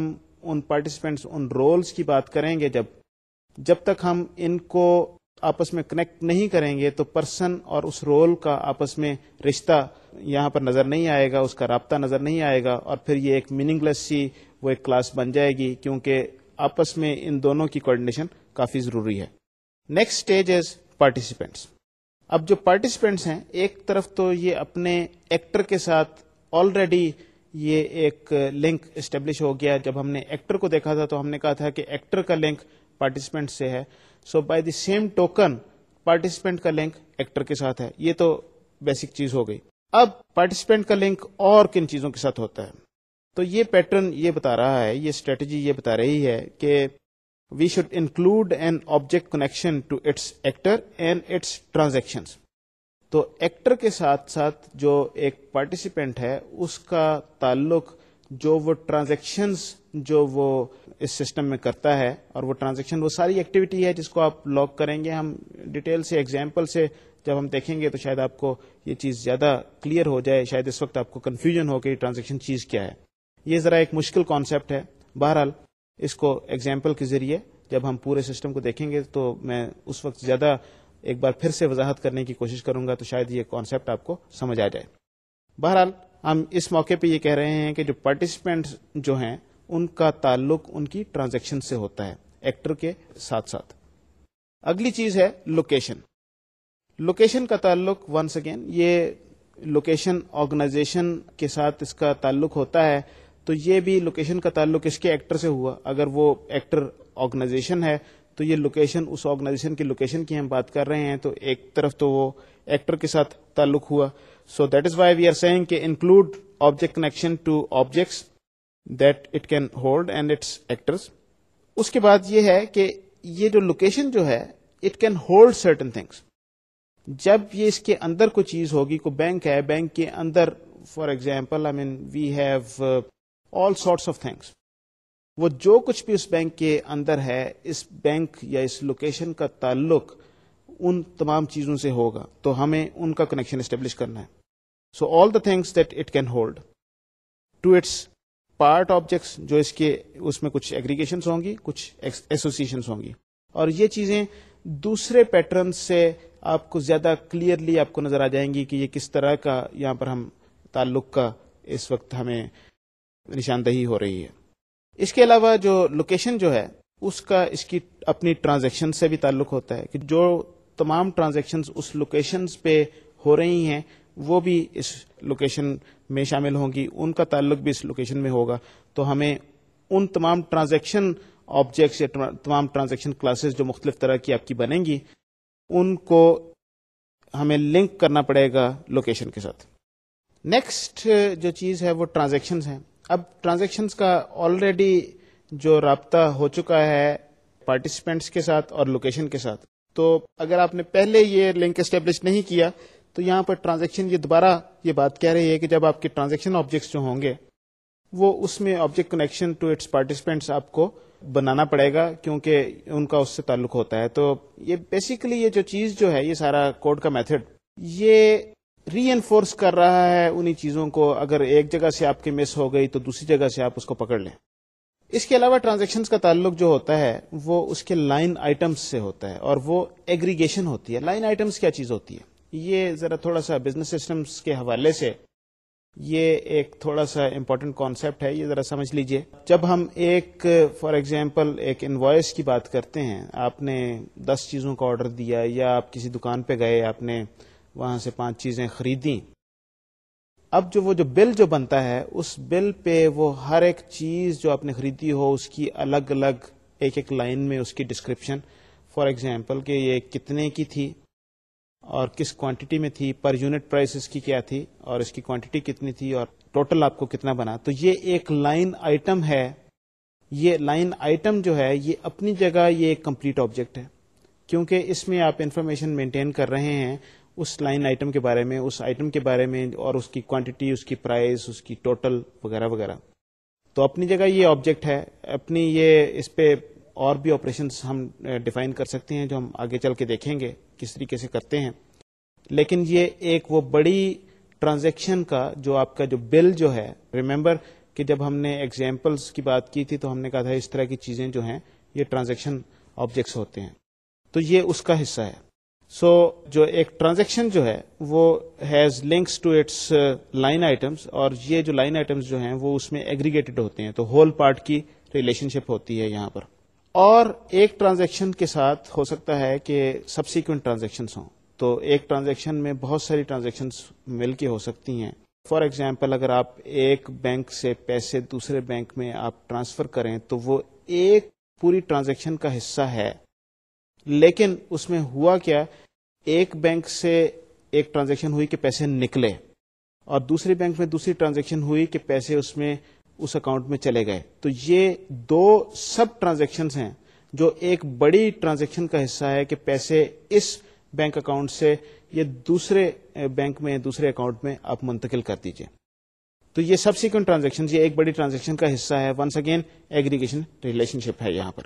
ان پارٹیسپینٹس ان رولز کی بات کریں گے جب تک ہم ان کو آپس میں کنیکٹ نہیں کریں گے تو پرسن اور اس رول کا آپس میں رشتہ یہاں پر نظر نہیں آئے گا, اس کا رابطہ نظر نہیں آئے گا, اور پھر یہ ایک میننگ لیس سی وہ ایک کلاس بن جائے گی, کیونکہ آپس میں ان دونوں کی کوآرڈینیشن کافی ضروری ہے. Next stage is participants. اب جو پارٹیسپینٹس ہیں ایک طرف تو یہ اپنے ایکٹر کے ساتھ آلریڈی یہ ایک لنک اسٹیبلش ہو گیا. جب ہم نے ایکٹر کو دیکھا تھا تو ہم نے کہا تھا کہ ایکٹر کا لنک پارٹیسپینٹ سے ہے, so by the same token participant کا لنک ایکٹر کے ساتھ ہے. یہ تو بیسک چیز ہو گئی. اب پارٹیسپینٹ کا لنک اور کن چیزوں کے ساتھ ہوتا ہے, تو یہ پیٹرن یہ بتا رہا ہے, یہ اسٹریٹجی یہ بتا رہی ہے کہ we should include an object connection to its actor and its transactions. تو ایکٹر کے ساتھ ساتھ جو ایک پارٹیسپینٹ ہے اس کا تعلق جو وہ ٹرانزیکشنز جو وہ اس سسٹم میں کرتا ہے, اور وہ ٹرانزیکشن وہ ساری ایکٹیویٹی ہے جس کو آپ لاگ کریں گے. ہم ڈیٹیل سے ایگزامپل سے جب ہم دیکھیں گے تو شاید آپ کو یہ چیز زیادہ کلیئر ہو جائے. شاید اس وقت آپ کو کنفیوژن ہو کہ ٹرانزیکشن چیز کیا ہے. یہ ذرا ایک مشکل کانسیپٹ ہے. بہرحال اس کو ایگزامپل کے ذریعے جب ہم پورے سسٹم کو دیکھیں گے تو میں اس وقت زیادہ ایک بار پھر سے وضاحت کرنے کی کوشش کروں گا, تو شاید یہ کانسیپٹ آپ کو سمجھ آ جائے. بہرحال ہم اس موقع پہ یہ کہہ رہے ہیں کہ جو پارٹیسپینٹ جو ہیں ان کا تعلق ان کی ٹرانزیکشن سے ہوتا ہے ایکٹر کے ساتھ ساتھ. اگلی چیز ہے لوکیشن. لوکیشن کا تعلق ونس اگین یہ لوکیشن آرگنائزیشن کے ساتھ اس کا تعلق ہوتا ہے. تو یہ بھی لوکیشن کا تعلق اس کے ایکٹر سے ہوا. اگر وہ ایکٹر آرگنائزیشن ہے تو یہ لوکیشن اس آرگنائزیشن کی لوکیشن کی ہم بات کر رہے ہیں, تو ایک طرف تو وہ ایکٹر کے ساتھ تعلق ہوا. So that is why we are seeing کہ include object connection to objects that it can hold and its actors. اس کے بعد یہ ہے کہ یہ جو لوکیشن جو ہے it can hold certain things. جب یہ اس کے اندر کوئی چیز ہوگی, کوئی بینک ہے, بینک کے اندر for example we have all sorts of things. وہ جو کچھ بھی اس بینک کے اندر ہے اس بینک یا اس لوکیشن کا تعلق ان تمام چیزوں سے ہوگا, تو ہمیں ان کا کنیکشن اسٹیبلش کرنا ہے. So all the things that it can hold to its part objects, جو اس میں کچھ ایگریگیشنس ہوں گی, کچھ ایسوسیشنس ہوں گی, اور یہ چیزیں دوسرے پیٹرن سے آپ کو زیادہ کلیئرلی آپ کو نظر آ جائیں گی کہ یہ کس طرح کا یہاں پر ہم تعلق کا اس وقت ہمیں نشاندہی ہو رہی ہے. اس کے علاوہ جو لوکیشن جو ہے اس کا اس کی اپنی ٹرانزیکشن سے بھی تعلق ہوتا ہے کہ جو تمام ٹرانزیکشنز اس لوکیشنز پہ ہو رہی ہیں وہ بھی اس لوکیشن میں شامل ہوں گی, ان کا تعلق بھی اس لوکیشن میں ہوگا. تو ہمیں ان تمام ٹرانزیکشن آبجیکٹس یا تمام ٹرانزیکشن کلاسز جو مختلف طرح کی آپ کی بنیں گی ان کو ہمیں لنک کرنا پڑے گا لوکیشن کے ساتھ. نیکسٹ جو چیز ہے وہ ٹرانزیکشنز ہیں. اب ٹرانزیکشنز کا آلریڈی جو رابطہ ہو چکا ہے پارٹیسپینٹس کے ساتھ اور لوکیشن کے ساتھ, تو اگر آپ نے پہلے یہ لنک اسٹیبلش نہیں کیا تو یہاں پر ٹرانزیکشن یہ دوبارہ یہ بات کہہ رہی ہے کہ جب آپ کے ٹرانزیکشن آبجیکٹس جو ہوں گے وہ اس میں object connection to its participants آپ کو بنانا پڑے گا کیونکہ ان کا اس سے تعلق ہوتا ہے. تو یہ بیسیکلی یہ جو چیز جو ہے یہ سارا کوڈ کا میتھڈ یہ ری انفورس کر رہا ہے انہی چیزوں کو. اگر ایک جگہ سے آپ کی مس ہو گئی تو دوسری جگہ سے آپ اس کو پکڑ لیں. اس کے علاوہ ٹرانزیکشنز کا تعلق جو ہوتا ہے وہ اس کے لائن آئٹمس سے ہوتا ہے اور وہ ایگریگیشن ہوتی ہے. لائن آئٹمس کیا چیز ہوتی ہے یہ ذرا تھوڑا سا بزنس سسٹمز کے حوالے سے یہ ایک تھوڑا سا امپورٹنٹ کانسیپٹ ہے, یہ ذرا سمجھ لیجئے. جب ہم ایک فار ایگزامپل ایک انوائس کی بات کرتے ہیں, آپ نے 10 چیزوں کا آرڈر دیا یا آپ کسی دکان پہ گئے, آپ نے وہاں سے 5 چیزیں خریدیں. اب جو بل جو بنتا ہے اس بل پہ وہ ہر ایک چیز جو آپ نے خریدی ہو اس کی الگ الگ ایک لائن میں اس کی ڈسکرپشن, فار ایگزامپل کہ یہ کتنے کی تھی اور کس کوانٹٹی میں تھی, پر یونٹ پرائس اس کی کیا تھی اور اس کی کوانٹٹی کتنی تھی اور ٹوٹل آپ کو کتنا بنا. تو یہ ایک لائن آئٹم ہے. یہ لائن آئٹم جو ہے یہ اپنی جگہ یہ ایک کمپلیٹ آبجیکٹ ہے کیونکہ اس میں آپ انفارمیشن مینٹین کر رہے ہیں اس لائن آئٹم کے بارے میں, اس آئٹم کے بارے میں اور اس کی کوانٹٹی, اس کی پرائس, اس کی ٹوٹل وغیرہ وغیرہ. تو اپنی جگہ یہ آبجیکٹ ہے اپنی. یہ اس پہ اور بھی آپریشنز ہم ڈیفائن کر سکتے ہیں جو ہم آگے چل کے دیکھیں گے کس طریقے سے کرتے ہیں. لیکن یہ ایک وہ بڑی ٹرانزیکشن کا جو آپ کا جو بل جو ہے, ریممبر کہ جب ہم نے ایگزامپلس کی بات کی تھی تو ہم نے کہا تھا اس طرح کی چیزیں جو ہیں یہ ٹرانزیکشن آبجیکٹس ہوتے ہیں، تو یہ اس کا حصہ ہے. سو جو ایک ٹرانزیکشن جو ہے وہ has links to its line items, اور یہ جو لائن آئٹمس جو ہیں وہ اس میں ایگریگیٹڈ ہوتے ہیں، تو ہول پارٹ کی ریلیشن شپ ہوتی ہے یہاں پر. اور ایک ٹرانزیکشن کے ساتھ ہو سکتا ہے کہ سبسیکوینٹ ٹرانزیکشنز ہوں، تو ایک ٹرانزیکشن میں بہت ساری ٹرانزیکشنز مل کے ہو سکتی ہیں. فار ایگزامپل اگر آپ ایک بینک سے پیسے دوسرے بینک میں آپ ٹرانسفر کریں تو وہ ایک پوری ٹرانزیکشن کا حصہ ہے، لیکن اس میں ہوا کیا، ایک بینک سے ایک ٹرانزیکشن ہوئی کہ پیسے نکلے، اور دوسرے بینک میں دوسری ٹرانزیکشن ہوئی کہ پیسے اس اکاؤنٹ میں چلے گئے. تو یہ دو سب ٹرانزیکشنز ہیں جو ایک بڑی ٹرانزیکشن کا حصہ ہے کہ پیسے اس بینک اکاؤنٹ سے یہ دوسرے بینک میں دوسرے اکاؤنٹ میں آپ منتقل کر دیجئے. تو یہ سبسیکوینٹ ٹرانزیکشن یہ ایک بڑی ٹرانزیکشن کا حصہ ہے. Once again aggregation relationship ہے یہاں پر.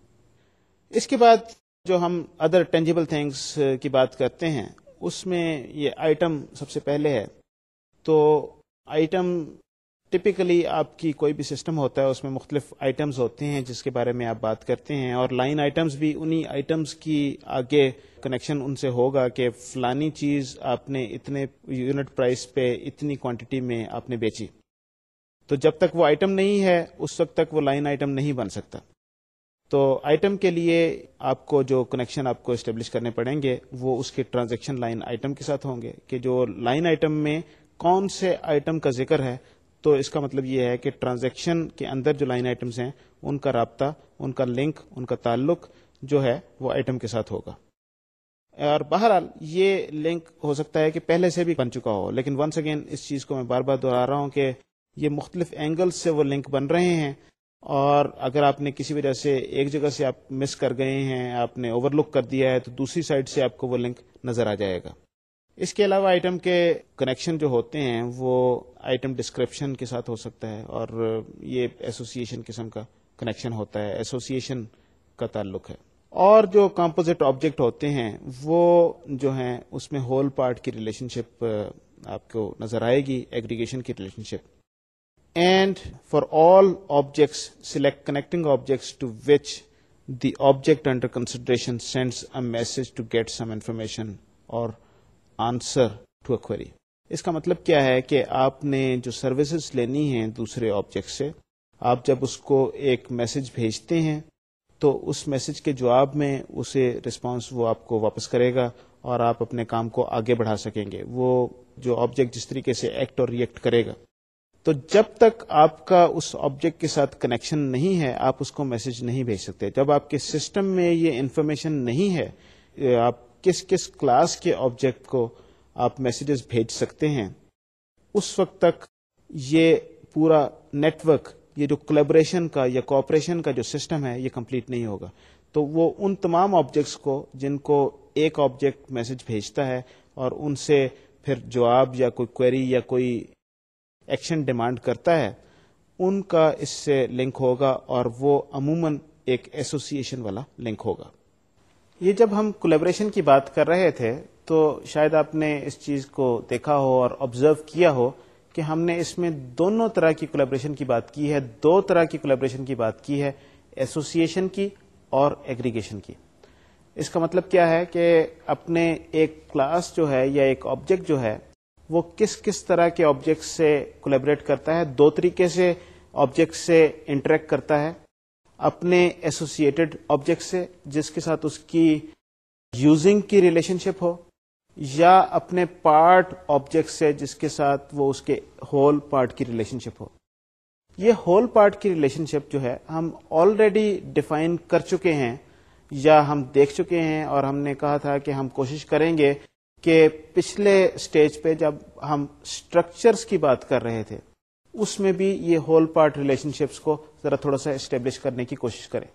اس کے بعد جو ہم ادر ٹینجیبل تھنگس کی بات کرتے ہیں اس میں یہ آئٹم سب سے پہلے ہے. تو آئٹم ٹپیکلی آپ کی کوئی بھی سسٹم ہوتا ہے اس میں مختلف آئٹمز ہوتے ہیں جس کے بارے میں آپ بات کرتے ہیں، اور لائن آئٹمز بھی انہی آئٹمز کی آگے کنیکشن ان سے ہوگا کہ فلانی چیز آپ نے اتنے یونٹ پرائس پہ اتنی کوانٹٹی میں آپ نے بیچی. تو جب تک وہ آئٹم نہیں ہے اس وقت تک وہ لائن آئٹم نہیں بن سکتا. تو آئٹم کے لیے آپ کو جو کنیکشن آپ کو اسٹیبلش کرنے پڑیں گے وہ اس کے ٹرانزیکشن لائن آئٹم کے ساتھ ہوں گے کہ جو لائن آئٹم میں کون سے آئٹم کا ذکر ہے. تو اس کا مطلب یہ ہے کہ ٹرانزیکشن کے اندر جو لائن آئٹمز ہیں ان کا رابطہ، ان کا لنک، ان کا تعلق جو ہے وہ آئٹم کے ساتھ ہوگا. اور بہرحال یہ لنک ہو سکتا ہے کہ پہلے سے بھی بن چکا ہو، لیکن ونس اگین اس چیز کو میں بار بار دہرا رہا ہوں کہ یہ مختلف اینگل سے وہ لنک بن رہے ہیں، اور اگر آپ نے کسی وجہ سے ایک جگہ سے آپ مس کر گئے ہیں، آپ نے اوور لک کر دیا ہے، تو دوسری سائڈ سے آپ کو وہ لنک نظر آ جائے گا. اس کے علاوہ آئٹم کے کنیکشن جو ہوتے ہیں وہ آئٹم ڈسکرپشن کے ساتھ ہو سکتا ہے، اور یہ ایسوسیشن قسم کا کنیکشن ہوتا ہے، ایسوسیشن کا تعلق ہے. اور جو کمپوزٹ آبجیکٹ ہوتے ہیں وہ جو ہیں اس میں ہول پارٹ کی ریلیشن شپ آپ کو نظر آئے گی، ایگریگیشن کی relationship. And for all objects select connecting objects to which the object under consideration sends a message to get some information or answer to a query. اس کا مطلب کیا ہے کہ آپ نے جو سروسز لینی ہیں دوسرے آبجیکٹ سے، آپ جب اس کو ایک میسج بھیجتے ہیں تو اس میسج کے جواب میں اسے رسپانس وہ آپ کو واپس کرے گا اور آپ اپنے کام کو آگے بڑھا سکیں گے. وہ جو آبجیکٹ جس طریقے سے ایکٹ اور ریئیکٹ کرے گا. تو جب تک آپ کا اس آبجیکٹ کے ساتھ کنیکشن نہیں ہے آپ اس کو میسج نہیں بھیج سکتے. جب آپ کے سسٹم میں یہ انفارمیشن نہیں ہے آپ کس کس کلاس کے آبجیکٹ کو آپ میسیجز بھیج سکتے ہیں، اس وقت تک یہ پورا نیٹ ورک، یہ جو کولیبریشن کا یا کوآپریشن کا جو سسٹم ہے یہ کمپلیٹ نہیں ہوگا. تو وہ ان تمام آبجیکٹس کو جن کو ایک آبجیکٹ میسج بھیجتا ہے اور ان سے پھر جواب یا کوئی کوئری یا کوئی ایکشن ڈیمانڈ کرتا ہے، ان کا اس سے لنک ہوگا اور وہ عموماً ایک ایسوسیشن والا لنک ہوگا. یہ جب ہم کولیبریشن کی بات کر رہے تھے تو شاید آپ نے اس چیز کو دیکھا ہو اور آبزرو کیا ہو کہ ہم نے اس میں دونوں طرح کی کولیبریشن کی بات کی ہے. دو طرح کی کولیبریشن کی بات کی ہے، ایسوسیشن کی اور ایگریگیشن کی. اس کا مطلب کیا ہے کہ اپنے ایک کلاس جو ہے یا ایک آبجیکٹ جو ہے وہ کس کس طرح کے آبجیکٹ سے کولیبریٹ کرتا ہے. دو طریقے سے آبجیکٹ سے انٹریکٹ کرتا ہے، اپنے ایسوسیٹڈ آبجیکٹ سے جس کے ساتھ اس کی یوزنگ کی ریلیشن شپ ہو، یا اپنے پارٹ آبجیکٹ سے جس کے ساتھ وہ اس کے ہول پارٹ کی ریلیشن شپ ہو. یہ ہول پارٹ کی ریلیشن شپ جو ہے ہم آلریڈی ڈیفائن کر چکے ہیں یا ہم دیکھ چکے ہیں، اور ہم نے کہا تھا کہ ہم کوشش کریں گے کہ پچھلے سٹیج پہ جب ہم اسٹرکچرز کی بات کر رہے تھے اس میں بھی یہ ہول پارٹ ریلیشن شپس کو ذرا تھوڑا سا اسٹیبلش کرنے کی کوشش کریں.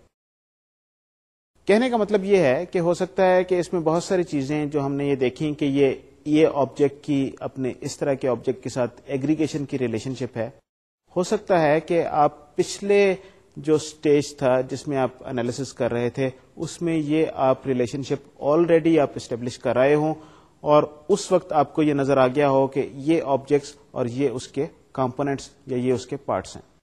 کہنے کا مطلب یہ ہے کہ ہو سکتا ہے کہ اس میں بہت ساری چیزیں جو ہم نے یہ دیکھی کہ یہ آبجیکٹ کی اپنے اس طرح کے آبجیکٹ کے ساتھ ایگریگیشن کی ریلیشن شپ ہے. ہو سکتا ہے کہ آپ پچھلے جو سٹیج تھا جس میں آپ انالیسس کر رہے تھے اس میں یہ آپ ریلیشن شپ آلریڈی آپ اسٹیبلش کر رہے ہوں، اور اس وقت آپ کو یہ نظر آ گیا ہو کہ یہ آبجیکٹس اور یہ اس کے کمپوننٹس یا یہ اس کے پارٹس ہیں.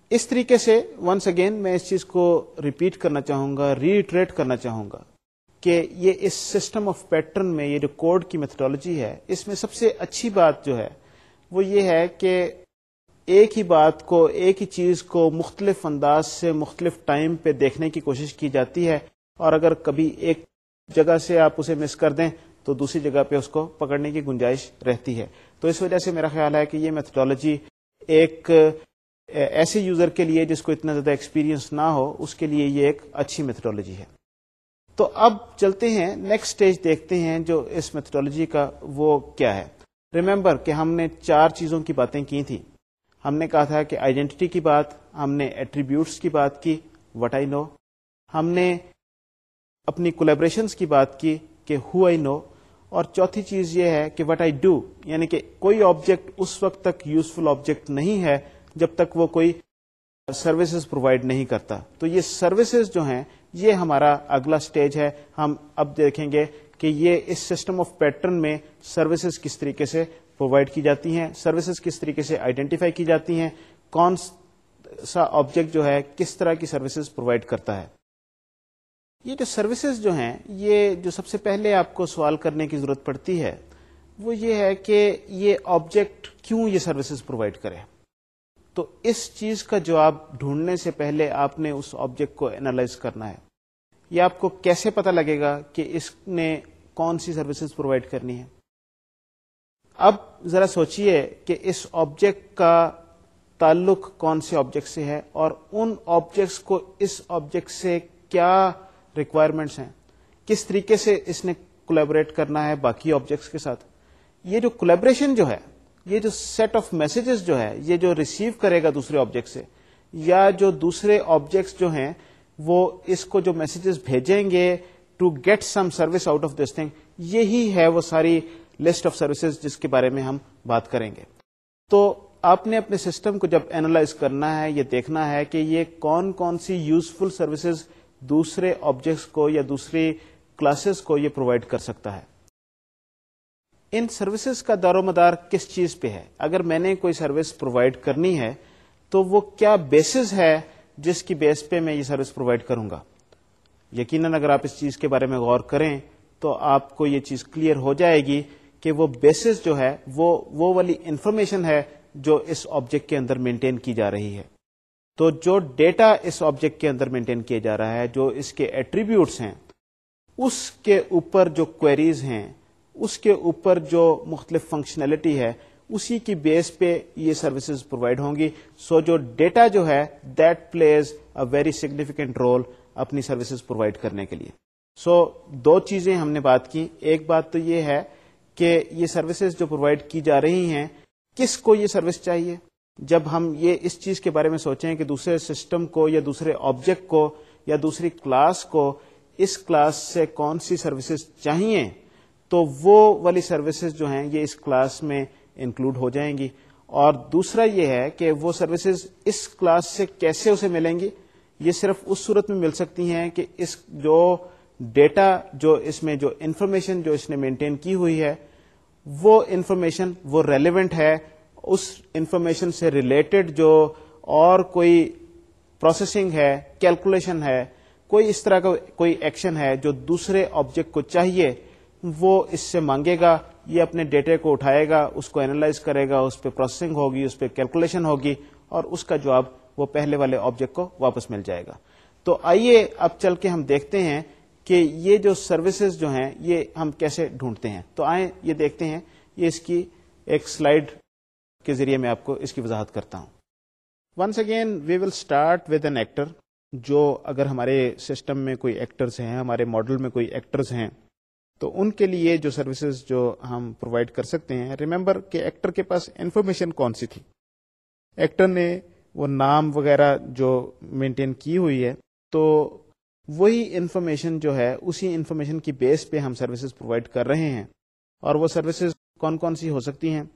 اس طریقے سے ونس اگین میں اس چیز کو ریپیٹ کرنا چاہوں گا، ریٹریٹ کرنا چاہوں گا کہ یہ اس سسٹم آف پیٹرن میں یہ جو کوڈ کی میتھڈالوجی ہے، اس میں سب سے اچھی بات جو ہے وہ یہ ہے کہ ایک ہی بات کو، ایک ہی چیز کو مختلف انداز سے مختلف ٹائم پہ دیکھنے کی کوشش کی جاتی ہے، اور اگر کبھی ایک جگہ سے آپ اسے مس کر دیں تو دوسری جگہ پہ اس کو پکڑنے کی گنجائش رہتی ہے. تو اس وجہ سے میرا خیال ہے کہ یہ میتھڈالوجی ایک ایسے یوزر کے لیے جس کو اتنا زیادہ ایکسپیرینس نہ ہو، اس کے لیے یہ ایک اچھی میتھڈالوجی ہے. تو اب چلتے ہیں نیکسٹ اسٹیج، دیکھتے ہیں جو اس میتھڈالوجی کا وہ کیا ہے. ریممبر کہ ہم نے 4 چیزوں کی باتیں کی تھیں. ہم نے کہا تھا کہ آئیڈینٹی کی بات، ہم نے ایٹریبیوٹس کی بات کی، وٹ آئی نو، ہم نے اپنی کولیبریشنز کی بات کی کہ ہو آئی نو، اور چوتھی چیز یہ ہے کہ وٹ آئی ڈو، یعنی کہ کوئی آبجیکٹ اس وقت تک یوزفل آبجیکٹ نہیں ہے جب تک وہ کوئی سروسز پرووائڈ نہیں کرتا. تو یہ سروسز جو ہیں یہ ہمارا اگلا سٹیج ہے. ہم اب دیکھیں گے کہ یہ اس سسٹم آف پیٹرن میں سروسز کس طریقے سے پرووائڈ کی جاتی ہیں، سروسز کس طریقے سے آئیڈینٹیفائی کی جاتی ہیں، کون سا آبجیکٹ جو ہے کس طرح کی سروسز پرووائڈ کرتا ہے. یہ جو سروسز جو ہیں، یہ جو سب سے پہلے آپ کو سوال کرنے کی ضرورت پڑتی ہے وہ یہ ہے کہ یہ آبجیکٹ کیوں یہ سروسز پرووائڈ کرے. تو اس چیز کا جواب ڈھونڈنے سے پہلے آپ نے اس آبجیکٹ کو اینالائز کرنا ہے. یہ آپ کو کیسے پتا لگے گا کہ اس نے کون سی سروسز پرووائڈ کرنی ہے. اب ذرا سوچئے کہ اس آبجیکٹ کا تعلق کون سے آبجیکٹ سے ہے، اور ان آبجیکٹس کو اس آبجیکٹ سے کیا ریکوائرمنٹس ہیں، کس طریقے سے اس نے کولیبوریٹ کرنا ہے باقی آبجیکٹس کے ساتھ. یہ جو کولیبریشن جو ہے، یہ جو سیٹ آف میسجز جو ہے، یہ جو ریسیو کرے گا دوسرے آبجیکٹ سے، یا جو دوسرے آبجیکٹس جو ہیں وہ اس کو جو میسجز بھیجیں گے to get some service out of this thing, یہی ہے وہ ساری لسٹ آف سروسز جس کے بارے میں ہم بات کریں گے. تو آپ نے اپنے سسٹم کو جب اینالائز کرنا ہے، یہ دیکھنا ہے کہ یہ کون کون سی یوزفل سروسز دوسرے آبجیکٹس کو یا دوسری کلاسز کو یہ پرووائڈ کر سکتا ہے. ان سروسز کا دار و مدار کس چیز پہ ہے؟ اگر میں نے کوئی سروس پرووائڈ کرنی ہے تو وہ کیا بیسز ہے جس کی بیس پہ میں یہ سروس پرووائڈ کروں گا. یقیناً اگر آپ اس چیز کے بارے میں غور کریں تو آپ کو یہ چیز کلیئر ہو جائے گی کہ وہ بیسز جو ہے وہ والی انفارمیشن ہے جو اس آبجیکٹ کے اندر مینٹین کی جا رہی ہے. تو جو ڈیٹا اس آبجیکٹ کے اندر مینٹین کیا جا رہا ہے، جو اس کے ایٹریبیوٹس ہیں، اس کے اوپر جو کوئریز ہیں، اس کے اوپر جو مختلف فنکشنلٹی ہے، اسی کی بیس پہ یہ سروسز پرووائڈ ہوں گی. سو جو ڈیٹا جو ہے that plays a very significant role اپنی سروسز پرووائڈ کرنے کے لیے. سو 2 چیزیں ہم نے بات کی. ایک بات تو یہ ہے کہ یہ سروسز جو پرووائڈ کی جا رہی ہیں، کس کو یہ سروس چاہیے. جب ہم یہ اس چیز کے بارے میں سوچیں کہ دوسرے سسٹم کو یا دوسرے آبجیکٹ کو یا دوسری کلاس کو اس کلاس سے کون سی سروسز چاہیے، تو وہ والی سروسز جو ہیں یہ اس کلاس میں انکلوڈ ہو جائیں گی. اور دوسرا یہ ہے کہ وہ سروسز اس کلاس سے کیسے اسے ملیں گی. یہ صرف اس صورت میں مل سکتی ہیں کہ اس جو ڈیٹا، جو اس میں جو انفارمیشن جو اس نے مینٹین کی ہوئی ہے، وہ انفارمیشن وہ ریلیونٹ ہے. اس انفارمیشن سے ریلیٹڈ جو اور کوئی پروسیسنگ ہے، کیلکولیشن ہے، کوئی اس طرح کا کوئی ایکشن ہے جو دوسرے آبجیکٹ کو چاہیے، وہ اس سے مانگے گا. یہ اپنے ڈیٹا کو اٹھائے گا، اس کو اینالائز کرے گا، اس پہ پروسیسنگ ہوگی، اس پہ کیلکولیشن ہوگی، اور اس کا جواب وہ پہلے والے آبجیکٹ کو واپس مل جائے گا. تو آئیے اب چل کے ہم دیکھتے ہیں کہ یہ جو سروسز جو ہیں یہ ہم کیسے ڈھونڈتے ہیں. تو آئیں یہ دیکھتے ہیں. یہ اس کی ایک سلائیڈ کے ذریعے میں آپ کو اس کی وضاحت کرتا ہوں. Once again we will start with an actor. جو اگر ہمارے سسٹم میں کوئی ایکٹرز ہیں، ہمارے ماڈل میں کوئی ایکٹرز ہیں، تو ان کے لیے جو سروسز جو ہم پرووائڈ کر سکتے ہیں، ریممبر کہ ایکٹر کے پاس انفارمیشن کون سی تھی. ایکٹر نے وہ نام وغیرہ جو مینٹین کی ہوئی ہے، تو وہی انفارمیشن جو ہے اسی انفارمیشن کی بیس پہ ہم سروسز پرووائڈ کر رہے ہیں. اور وہ سروسز کون کون سی ہو سکتی ہیں؟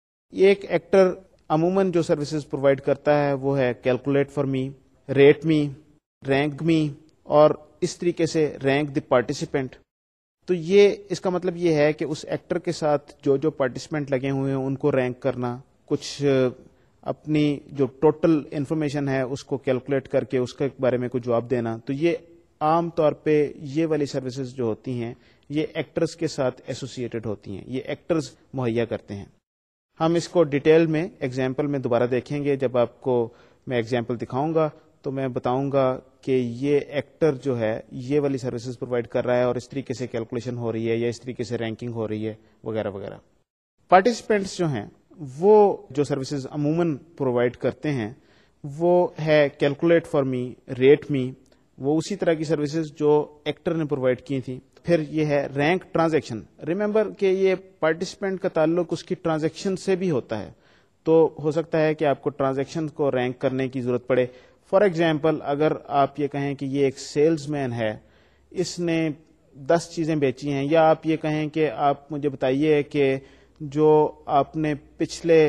ایک ایکٹر عموماً جو سروسز پرووائڈ کرتا ہے وہ ہے calculate for me, rate me, rank me, اور اس طریقے سے رینک دی پارٹیسپینٹ. تو یہ اس کا مطلب یہ ہے کہ اس ایکٹر کے ساتھ جو پارٹیسپینٹ لگے ہوئے ہیں ان کو رینک کرنا، کچھ اپنی جو ٹوٹل انفارمیشن ہے اس کو کیلکولیٹ کر کے اس کے بارے میں کوئی جواب دینا. تو یہ عام طور پہ یہ والی سروسز جو ہوتی ہیں یہ ایکٹرز کے ساتھ ایسوسیٹڈ ہوتی ہیں, یہ ایکٹرز مہیا کرتے ہیں. ہم اس کو ڈیٹیل میں ایگزامپل میں دوبارہ دیکھیں گے. جب آپ کو میں ایگزامپل دکھاؤں گا تو میں بتاؤں گا کہ یہ ایکٹر جو ہے یہ والی سروسز پرووائڈ کر رہا ہے اور اس طریقے سے کیلکولیشن ہو رہی ہے یا اس طریقے سے رینکنگ ہو رہی ہے وغیرہ وغیرہ. پارٹیسپینٹس جو ہیں وہ جو سروسز عموماً پرووائڈ کرتے ہیں وہ ہے calculate for me, rate me, وہ اسی طرح کی سروسز جو ایکٹر نے پرووائڈ کی تھیں. پھر یہ ہے رینک ٹرانزیکشن. ریمبر کہ یہ پارٹیسپینٹ کا تعلق اس کی ٹرانزیکشن سے بھی ہوتا ہے, تو ہو سکتا ہے کہ آپ کو ٹرانزیکشن کو رینک کرنے کی ضرورت پڑے. فار ایگزامپل اگر آپ یہ کہیں کہ یہ ایک سیلز مین ہے, اس نے 10 چیزیں بیچی ہیں, یا آپ یہ کہیں کہ آپ مجھے بتائیے کہ جو آپ نے پچھلے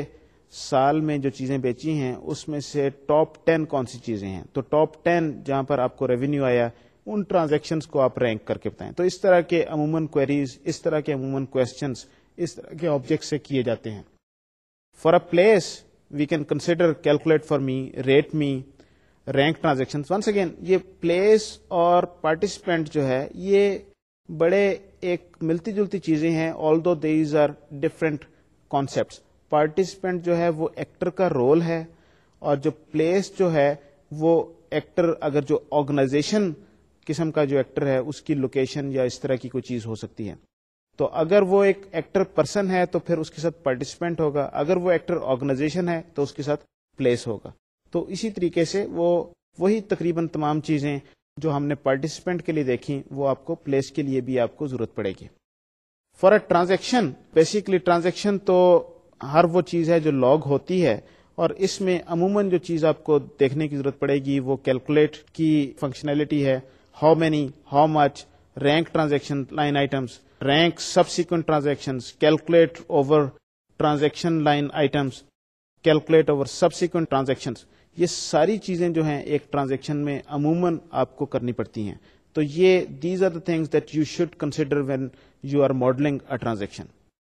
سال میں جو چیزیں بیچی ہیں اس میں سے ٹاپ 10 کون سی چیزیں ہیں, تو ٹاپ 10 جہاں پر آپ کو ریونیو آیا ان ٹرانزیکشنز کو آپ رینک کر کے بتائیں. تو اس طرح کے عموماً کوئریز, اس طرح کے عموماً کویسچنز اس طرح کے آبجیکٹ سے کیے جاتے ہیں. For a place we can consider calculate for me, rate me, rank transaction. Once again یہ پلیس اور پارٹیسپینٹ جو ہے یہ بڑے ایک ملتی جلتی چیزیں ہیں, although these are different concepts. Participant جو ہے وہ ایکٹر کا رول ہے, اور جو پلیس جو ہے وہ ایکٹر, اگر جو آرگنائزیشن قسم کا جو ایکٹر ہے اس کی لوکیشن یا اس طرح کی کوئی چیز ہو سکتی ہے. تو اگر وہ ایک ایکٹر پرسن ہے تو پھر اس کے ساتھ پارٹیسپینٹ ہوگا, اگر وہ ایکٹر آرگنائزیشن ہے تو اس کے ساتھ پلیس ہوگا. تو اسی طریقے سے وہی تقریباً تمام چیزیں جو ہم نے پارٹیسپینٹ کے لیے دیکھی وہ آپ کو پلیس کے لیے بھی آپ کو ضرورت پڑے گی. For a transaction, basically transaction تو ہر وہ چیز ہے جو لاگ ہوتی ہے, اور اس میں عموماً جو چیز آپ کو دیکھنے کی ضرورت پڑے گی وہ کیلکولیٹ کی فنکشنلٹی ہے. How many, how much, rank transaction line items, rank subsequent transactions, calculate over transaction line items, calculate over subsequent transactions. یہ ساری چیزیں جو ہیں ایک ٹرانزیکشن میں عموماً آپ کو کرنی پڑتی ہیں. تو یہ these are the things that you should consider when you are modelling a transaction.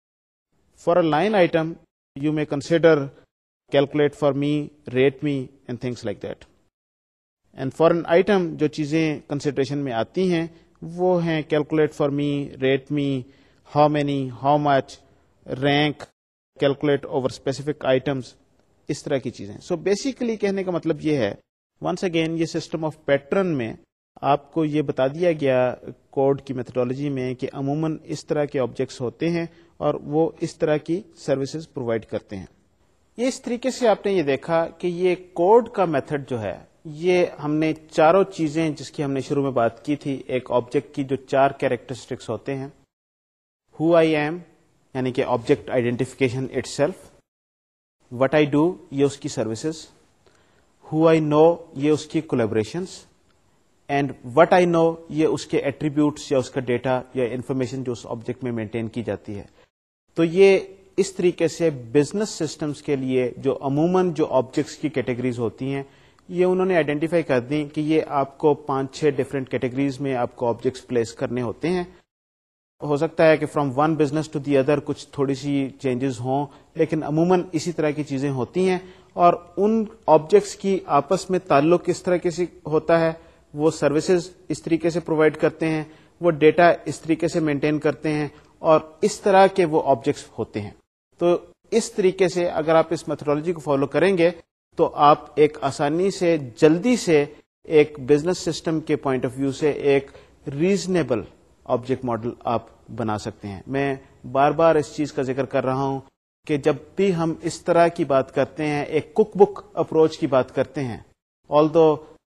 For a line item you may consider calculate for me, rate me and things like that. And for an item جو چیزیں consideration میں آتی ہیں وہ ہیں calculate for me, rate me, how many, how much, rank, calculate over specific items, اس طرح کی چیزیں. سو بیسیکلی کہنے کا مطلب یہ ہے, ونس اگین یہ سسٹم آف پیٹرن میں آپ کو یہ بتا دیا گیا کوڈ کی میتھڈالوجی میں کہ عموماً اس طرح کے آبجیکٹس ہوتے ہیں اور وہ اس طرح کی سروسز پرووائڈ کرتے ہیں. یہ اس طریقے سے آپ نے یہ دیکھا کہ یہ کوڈ کا میتھڈ جو ہے یہ ہم نے چاروں چیزیں جس کی ہم نے شروع میں بات کی تھی, ایک آبجیکٹ کی جو 4 کیریکٹرسٹکس ہوتے ہیں, ہو آئی ایم یعنی کہ object identification itself, what I do یہ اس کی سروسز, ہو آئی نو یہ اس کی collaborations, and what I know یہ اس کے ایٹریبیوٹس یا اس کا ڈیٹا یا انفارمیشن جو اس آبجیکٹ میں مینٹین کی جاتی ہے. تو یہ اس طریقے سے بزنس سسٹمز کے لیے جو عموماً جو آبجیکٹس کی کیٹیگریز ہوتی ہیں یہ انہوں نے آئیڈینٹیفائی کر دی کہ یہ آپ کو 5-6 ڈفرینٹ کیٹیگریز میں آپ کو آبجیکٹس پلیس کرنے ہوتے ہیں. ہو سکتا ہے کہ from one business to the other کچھ تھوڑی سی چینجز ہوں, لیکن عموماً اسی طرح کی چیزیں ہوتی ہیں. اور ان آبجیکٹس کی آپس میں تعلق کس طرح سے ہوتا ہے, وہ سروسز اس طریقے سے پرووائڈ کرتے ہیں, وہ ڈیٹا اس طریقے سے مینٹین کرتے ہیں, اور اس طرح کے وہ آبجیکٹس ہوتے ہیں. تو اس طریقے سے اگر آپ اس میتھڈالوجی کو فالو کریں گے تو آپ ایک آسانی سے جلدی سے ایک بزنس سسٹم کے پوائنٹ آف ویو سے ایک ریزنیبل آبجیکٹ ماڈل آپ بنا سکتے ہیں. میں بار بار اس چیز کا ذکر کر رہا ہوں کہ جب بھی ہم اس طرح کی بات کرتے ہیں, ایک کک بک اپروچ کی بات کرتے ہیں, although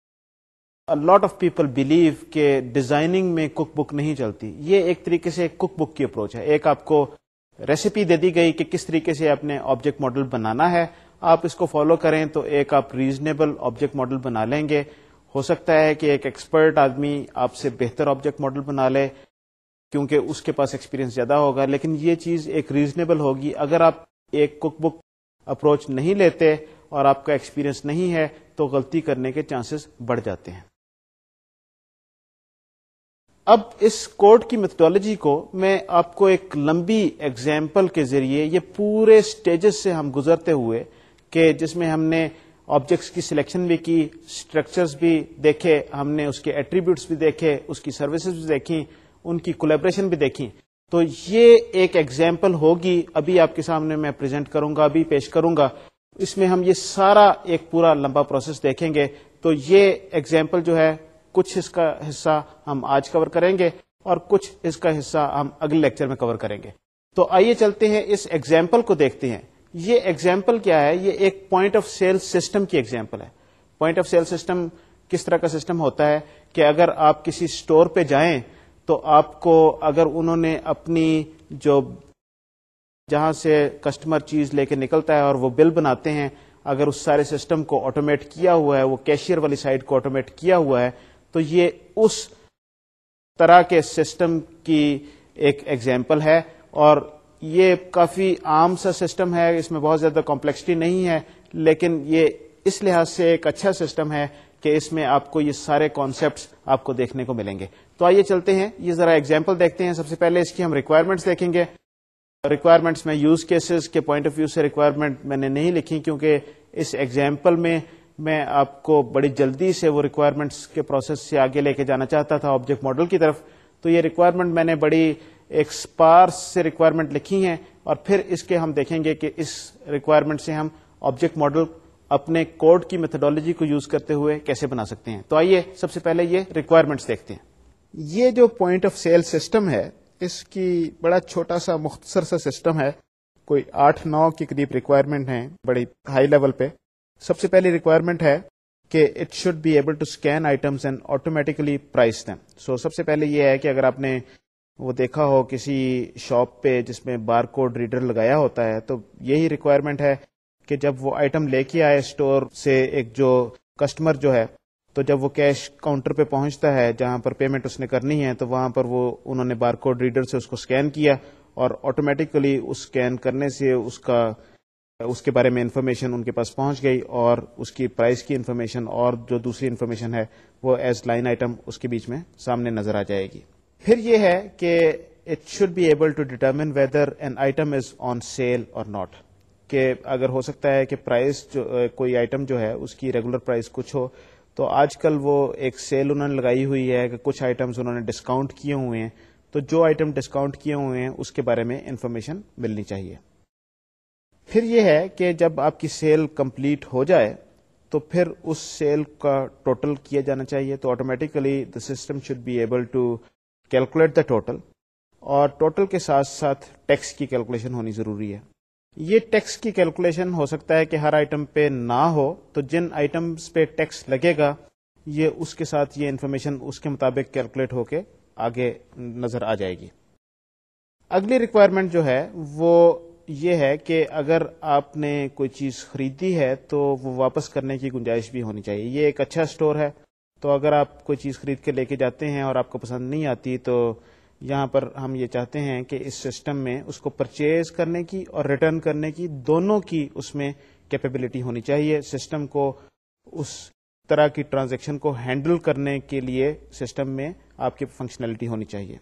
a lot of people believe کہ ڈیزائننگ میں کک بک نہیں چلتی, یہ ایک طریقے سے ایک کک بک کی اپروچ ہے. ایک آپ کو ریسیپی دے دی گئی کہ کس طریقے سے اپنے آبجیکٹ ماڈل بنانا ہے, آپ اس کو فالو کریں تو ایک آپ ریزنیبل آبجیکٹ ماڈل بنا لیں گے. ہو سکتا ہے کہ ایک ایکسپرٹ آدمی آپ سے بہتر آبجیکٹ ماڈل بنا لے کیونکہ اس کے پاس ایکسپیرینس زیادہ ہوگا, لیکن یہ چیز ایک ریزنیبل ہوگی. اگر آپ ایک کک بک اپروچ نہیں لیتے اور آپ کا ایکسپیرینس نہیں ہے تو غلطی کرنے کے چانسز بڑھ جاتے ہیں. اب اس کوڈ کی میتھڈالوجی کو میں آپ کو ایک لمبی ایگزامپل کے ذریعے یہ پورے سٹیجز سے ہم گزرتے ہوئے کہ جس میں ہم نے آبجیکٹس کی سلیکشن بھی کی، اسٹرکچرز بھی دیکھے، ہم نے اس کے ایٹریبیوٹس بھی دیکھے، اس کی سروسز بھی دیکھیں، ان کی کولیبریشن بھی دیکھی. تو یہ ایک ایگزامپل ہوگی، ابھی آپ کے سامنے میں پریزنٹ کروں گا، ابھی پیش کروں گا. اس میں ہم یہ سارا ایک پورا لمبا پروسیس دیکھیں گے. تو یہ ایگزامپل جو ہے کچھ اس کا حصہ ہم آج کور کریں گے اور کچھ اس کا حصہ ہم اگلے لیکچر میں کور کریں گے. تو آئیے چلتے ہیں اس ایگزامپل کو دیکھتے ہیں. یہ ایگزامپل کیا ہے؟ یہ ایک پوائنٹ آف سیل سسٹم کی ایگزامپل ہے. پوائنٹ آف سیل سسٹم کس طرح کا سسٹم ہوتا ہے کہ اگر آپ کسی اسٹور پہ جائیں تو آپ کو اگر انہوں نے اپنی جو جہاں سے کسٹمر چیز لے کے نکلتا ہے اور وہ بل بناتے ہیں، اگر اس سارے سسٹم کو آٹومیٹ کیا ہوا ہے، وہ کیشیئر والی سائڈ کو آٹومیٹ کیا ہوا ہے، تو یہ اس طرح کے سسٹم کی ایک ایگزامپل ہے. اور یہ کافی عام سا سسٹم ہے، اس میں بہت زیادہ کمپلیکسٹی نہیں ہے، لیکن یہ اس لحاظ سے ایک اچھا سسٹم ہے کہ اس میں آپ کو یہ سارے کانسیپٹس آپ کو دیکھنے کو ملیں گے. تو آئیے چلتے ہیں، یہ ذرا ایگزامپل دیکھتے ہیں. سب سے پہلے اس کی ہم ریکوائرمنٹس دیکھیں گے. ریکوائرمنٹس میں یوز کیسز کے پوائنٹ آف ویو سے ریکوائرمنٹ میں نے نہیں لکھی، کیونکہ اس ایگزامپل میں آپ کو بڑی جلدی سے وہ ریکوائرمنٹس کے پروسیس سے آگے لے کے جانا چاہتا تھا آبجیکٹ ماڈل کی طرف. تو یہ ریکوائرمنٹ میں نے بڑی ایک اسپارس سے ریکوائرمنٹ لکھی ہیں، اور پھر اس کے ہم دیکھیں گے کہ اس ریکوائرمنٹ سے ہم آبجیکٹ ماڈل اپنے کوڈ کی میتھڈالوجی کو یوز کرتے ہوئے کیسے بنا سکتے ہیں. تو آئیے سب سے پہلے یہ ریکوائرمنٹس دیکھتے ہیں. یہ جو پوائنٹ آف سیل سسٹم ہے، اس کی بڑا چھوٹا سا مختصر سا سسٹم ہے. کوئی 8-9 کے قریب ریکوائرمنٹ ہیں بڑی ہائی لیول پہ. سب سے پہلی ریکوائرمنٹ ہے کہ it should be able to scan items and automatically price them. سب سے پہلے یہ ہے کہ اگر آپ نے وہ دیکھا ہو کسی شاپ پہ جس میں بار کوڈ ریڈر لگایا ہوتا ہے، تو یہی ریکوائرمنٹ ہے کہ جب وہ آئٹم لے کے آئے اسٹور سے ایک جو کسٹمر جو ہے، تو جب وہ کیش کاؤنٹر پہ پہنچتا ہے جہاں پر پیمنٹ اس نے کرنی ہے، تو وہاں پر وہ انہوں نے بار کوڈ ریڈر سے اس کو اسکین کیا، اور آٹومیٹیکلی اس اسکین کرنے سے اس کے بارے میں انفارمیشن ان کے پاس پہنچ گئی، اور اس کی پرائس کی انفارمیشن اور جو دوسری انفارمیشن ہے وہ ایز لائن آئٹم اس کے بیچ میں سامنے نظر آ جائے گی. پھر یہ ہے کہ it should be able to determine whether an item is on sale اور ناٹ. کہ اگر ہو سکتا ہے کہ پرائس جو کوئی آئٹم جو ہے اس کی ریگولر پرائس کچھ ہو، تو آج کل وہ ایک سیل انہوں نے لگائی ہوئی ہے کہ کچھ آئٹمز انہوں نے ڈسکاؤنٹ کیے ہوئے ہیں، تو جو آئٹم ڈسکاؤنٹ کیے ہوئے ہیں اس کے بارے میں انفارمیشن ملنی چاہیے. پھر یہ ہے کہ جب آپ کی سیل کمپلیٹ ہو جائے تو پھر اس سیل کا ٹوٹل کیا جانا چاہیے. تو automatically the system should be able to calculate the total, اور ٹوٹل کے ساتھ ساتھ ٹیکس کی کیلکولیشن ہونی ضروری ہے. یہ ٹیکس کی کیلکولیشن ہو سکتا ہے کہ ہر آئٹم پہ نہ ہو، تو جن آئٹمس پہ ٹیکس لگے گا یہ اس کے ساتھ یہ انفارمیشن اس کے مطابق کیلکولیٹ ہو کے آگے نظر آ جائے گی. اگلی ریکوائرمنٹ جو ہے وہ یہ ہے کہ اگر آپ نے کوئی چیز خریدی ہے تو وہ واپس کرنے کی گنجائش بھی ہونی چاہیے. یہ ایک اچھا اسٹور ہے، تو اگر آپ کوئی چیز خرید کے لے کے جاتے ہیں اور آپ کو پسند نہیں آتی، تو یہاں پر ہم یہ چاہتے ہیں کہ اس سسٹم میں اس کو پرچیز کرنے کی اور ریٹرن کرنے کی دونوں کی اس میں کیپیبلٹی ہونی چاہیے. سسٹم کو اس طرح کی ٹرانزیکشن کو ہینڈل کرنے کے لیے سسٹم میں آپ کی فنکشنلٹی ہونی چاہیے.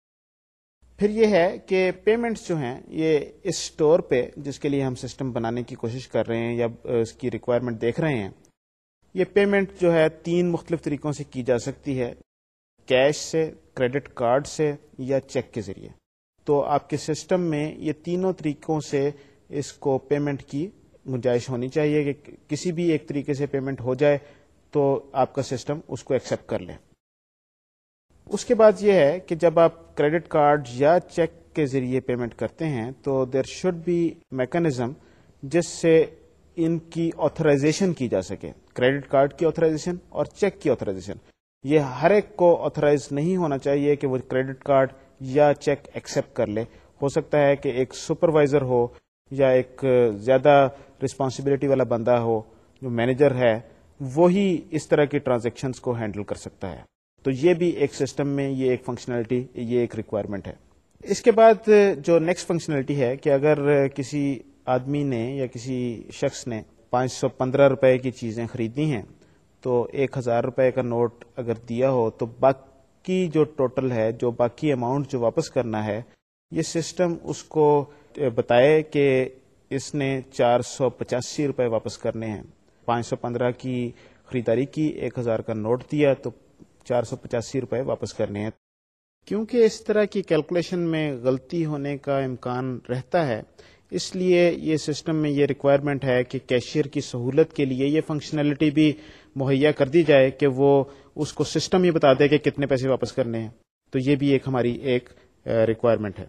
پھر یہ ہے کہ پیمنٹس جو ہیں یہ اس اسٹور پہ جس کے لیے ہم سسٹم بنانے کی کوشش کر رہے ہیں یا اس کی ریکوائرمنٹ دیکھ رہے ہیں، یہ پیمنٹ جو ہے 3 مختلف طریقوں سے کی جا سکتی ہے: کیش سے، کریڈٹ کارڈ سے، یا چیک کے ذریعے. تو آپ کے سسٹم میں یہ تینوں طریقوں سے اس کو پیمنٹ کی گنجائش ہونی چاہیے کہ کسی بھی ایک طریقے سے پیمنٹ ہو جائے تو آپ کا سسٹم اس کو ایکسپٹ کر لے. اس کے بعد یہ ہے کہ جب آپ کریڈٹ کارڈ یا چیک کے ذریعے پیمنٹ کرتے ہیں تو دیر شوڈ بی میکانزم جس سے ان کی آتھرائزیشن کی جا سکے. کریڈٹ کارڈ کی آتھرائزیشن اور چیک کی آتھرائزیشن، یہ ہر ایک کو آتھرائز نہیں ہونا چاہیے کہ وہ کریڈٹ کارڈ یا چیک ایکسپٹ کر لے. ہو سکتا ہے کہ ایک سپروائزر ہو یا ایک زیادہ رسپانسبلٹی والا بندہ ہو جو مینیجر ہے، وہی اس طرح کی ٹرانزیکشنز کو ہینڈل کر سکتا ہے. تو یہ بھی ایک سسٹم میں یہ ایک فنکشنلٹی، یہ ایک ریکوائرمنٹ ہے. اس کے بعد جو نیکسٹ فنکشنلٹی ہے کہ اگر کسی آدمی نے یا کسی شخص نے 515 روپے کی چیزیں خریدی ہیں تو 1000 روپے کا نوٹ اگر دیا ہو تو باقی جو ٹوٹل ہے، جو باقی اماؤنٹ جو واپس کرنا ہے، یہ سسٹم اس کو بتائے کہ اس نے 485 روپے واپس کرنے ہیں. 515 کی خریداری کی, 1000 کا نوٹ دیا تو 485 روپے واپس کرنے ہیں. کیونکہ اس طرح کی کیلکولیشن میں غلطی ہونے کا امکان رہتا ہے, اس لیے یہ سسٹم میں یہ ریکوائرمنٹ ہے کہ کیشیئر کی سہولت کے لیے یہ فنکشنلٹی بھی مہیا کر دی جائے کہ وہ اس کو سسٹم ہی بتا دے کہ کتنے پیسے واپس کرنے ہیں. تو یہ بھی ہماری ایک ریکوائرمنٹ ہے.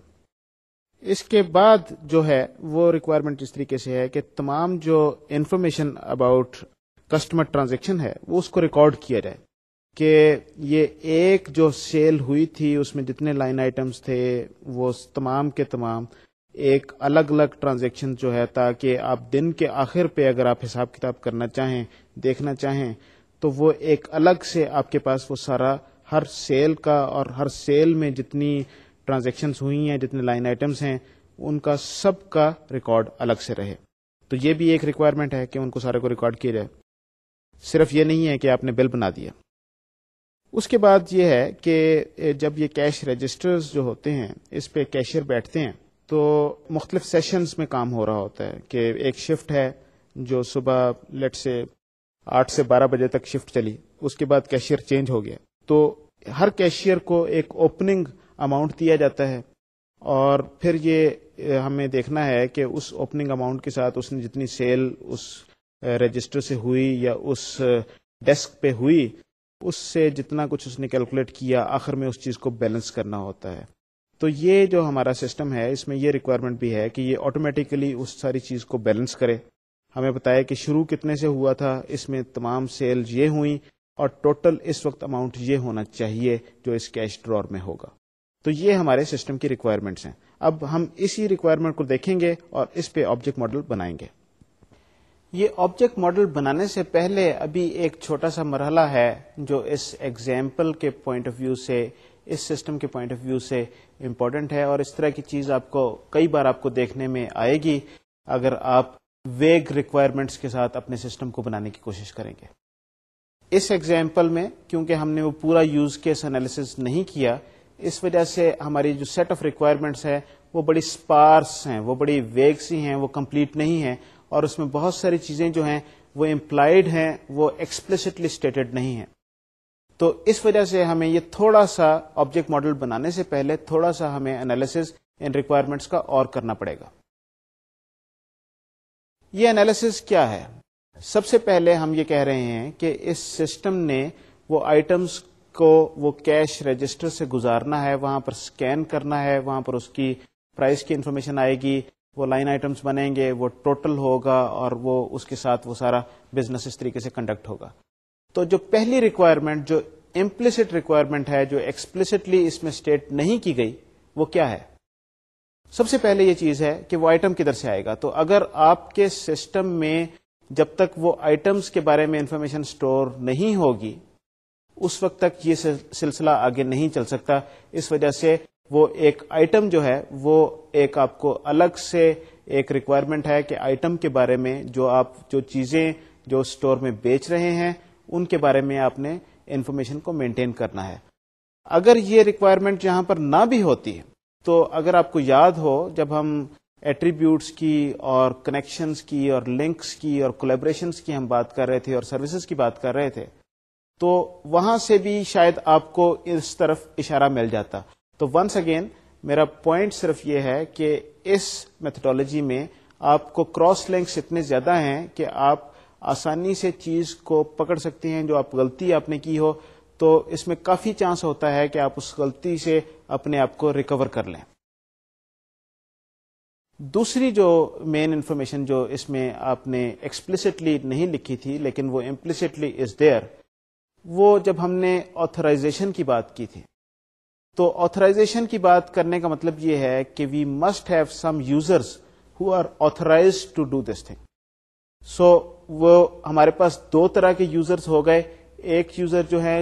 اس کے بعد جو ہے وہ ریکوائرمنٹ اس طریقے سے ہے کہ تمام جو انفارمیشن اباؤٹ کسٹمر ٹرانزیکشن ہے وہ اس کو ریکارڈ کیا جائے, کہ یہ ایک جو سیل ہوئی تھی اس میں جتنے لائن آئٹمس تھے وہ تمام کے تمام ایک الگ الگ ٹرانزیکشن جو ہے, تاکہ آپ دن کے آخر پہ اگر آپ حساب کتاب کرنا چاہیں, دیکھنا چاہیں, تو وہ ایک الگ سے آپ کے پاس وہ سارا ہر سیل کا اور ہر سیل میں جتنی ٹرانزیکشنز ہوئی ہیں, جتنے لائن آئٹمس ہیں, ان کا سب کا ریکارڈ الگ سے رہے. تو یہ بھی ایک ریکوائرمنٹ ہے کہ ان کو سارے کو ریکارڈ کیا جائے. صرف یہ نہیں ہے کہ آپ نے بل بنا دیا. اس کے بعد یہ ہے کہ جب یہ کیش رجسٹرز جو ہوتے ہیں اس پہ کیشیئر بیٹھتے ہیں تو مختلف سیشنز میں کام ہو رہا ہوتا ہے, کہ ایک شفٹ ہے جو صبح لیٹ سے 8 سے 12 بجے تک شفٹ چلی, اس کے بعد کیشیئر چینج ہو گیا, تو ہر کیشیئر کو ایک اوپننگ اماؤنٹ دیا جاتا ہے, اور پھر یہ ہمیں دیکھنا ہے کہ اس اوپننگ اماؤنٹ کے ساتھ اس نے جتنی سیل اس رجسٹر سے ہوئی یا اس ڈیسک پہ ہوئی, اس سے جتنا کچھ اس نے کیلکولیٹ کیا, آخر میں اس چیز کو بیلنس کرنا ہوتا ہے. تو یہ جو ہمارا سسٹم ہے اس میں یہ ریکوائرمنٹ بھی ہے کہ یہ آٹومیٹیکلی اس ساری چیز کو بیلنس کرے, ہمیں بتائے کہ شروع کتنے سے ہوا تھا, اس میں تمام سیل یہ ہوئیں, اور ٹوٹل اس وقت اماؤنٹ یہ ہونا چاہیے جو اس کیش ڈرار میں ہوگا. تو یہ ہمارے سسٹم کی ریکوائرمنٹس ہیں. اب ہم اسی ریکوائرمنٹ کو دیکھیں گے اور اس پہ آبجیکٹ ماڈل بنائیں گے. یہ آبجیکٹ ماڈل بنانے سے پہلے ابھی ایک چھوٹا سا مرحلہ ہے جو اس ایگزامپل کے پوائنٹ آف ویو سے, اس سسٹم کے پوائنٹ آف ویو سے امپورٹنٹ ہے, اور اس طرح کی چیز آپ کو کئی بار آپ کو دیکھنے میں آئے گی اگر آپ ویگ ریکوائرمنٹس کے ساتھ اپنے سسٹم کو بنانے کی کوشش کریں گے. اس ایگزامپل میں کیونکہ ہم نے وہ پورا یوز کیس انالیسس نہیں کیا, اس وجہ سے ہماری جو سیٹ آف ریکوائرمنٹس ہے وہ بڑی اسپارس ہیں, وہ بڑی ویگ سی ہیں, وہ کمپلیٹ نہیں ہیں, اور اس میں بہت ساری چیزیں جو ہیں وہ امپلائڈ ہیں, وہ ایکسپلسٹلی اسٹیٹڈ نہیں ہیں. تو اس وجہ سے ہمیں یہ تھوڑا سا آبجیکٹ ماڈل بنانے سے پہلے تھوڑا سا ہمیں انالیسس ان ریکوائرمنٹس کا اور کرنا پڑے گا. یہ انالیسس کیا ہے؟ سب سے پہلے ہم یہ کہہ رہے ہیں کہ اس سسٹم نے وہ آئٹمس کو وہ کیش رجسٹر سے گزارنا ہے, وہاں پر سکین کرنا ہے, وہاں پر اس کی پرائس کی انفارمیشن آئے گی, وہ لائن آئٹمس بنیں گے, وہ ٹوٹل ہوگا, اور وہ اس کے ساتھ وہ سارا بزنس اس طریقے سے کنڈکٹ ہوگا. تو جو پہلی ریکوائرمنٹ جو امپلیسٹ ریکوائرمنٹ ہے, جو ایکسپلسٹلی اس میں اسٹیٹ نہیں کی گئی, وہ کیا ہے؟ سب سے پہلے یہ چیز ہے کہ وہ آئٹم کدھر سے آئے گا. تو اگر آپ کے سسٹم میں جب تک وہ آئٹمس کے بارے میں انفارمیشن سٹور نہیں ہوگی اس وقت تک یہ سلسلہ آگے نہیں چل سکتا. اس وجہ سے وہ ایک آئٹم جو ہے وہ ایک آپ کو الگ سے ایک ریکوائرمنٹ ہے کہ آئٹم کے بارے میں جو آپ جو چیزیں جو سٹور میں بیچ رہے ہیں ان کے بارے میں آپ نے انفارمیشن کو مینٹین کرنا ہے. اگر یہ ریکوائرمنٹ یہاں پر نہ بھی ہوتی تو اگر آپ کو یاد ہو جب ہم ایٹریبیوٹس کی اور کنیکشنز کی اور لنکس کی اور کولیبریشنز کی ہم بات کر رہے تھے اور سروسز کی بات کر رہے تھے تو وہاں سے بھی شاید آپ کو اس طرف اشارہ مل جاتا. تو ونس اگین میرا پوائنٹ صرف یہ ہے کہ اس میتھڈالوجی میں آپ کو کراس لنکس اتنے زیادہ ہیں کہ آپ آسانی سے چیز کو پکڑ سکتے ہیں. جو آپ غلطی آپ نے کی ہو تو اس میں کافی چانس ہوتا ہے کہ آپ اس غلطی سے اپنے آپ کو ریکور کر لیں. دوسری جو مین انفارمیشن جو اس میں آپ نے ایکسپلسٹلی نہیں لکھی تھی لیکن وہ امپلسٹلی از دیئر, وہ جب ہم نے آتھرائزیشن کی بات کی تھی تو آتھرائزیشن کی بات کرنے کا مطلب یہ ہے کہ we must have some users who are authorized to do this thing. So وہ ہمارے پاس دو طرح کے یوزرز ہو گئے. ایک یوزر جو ہیں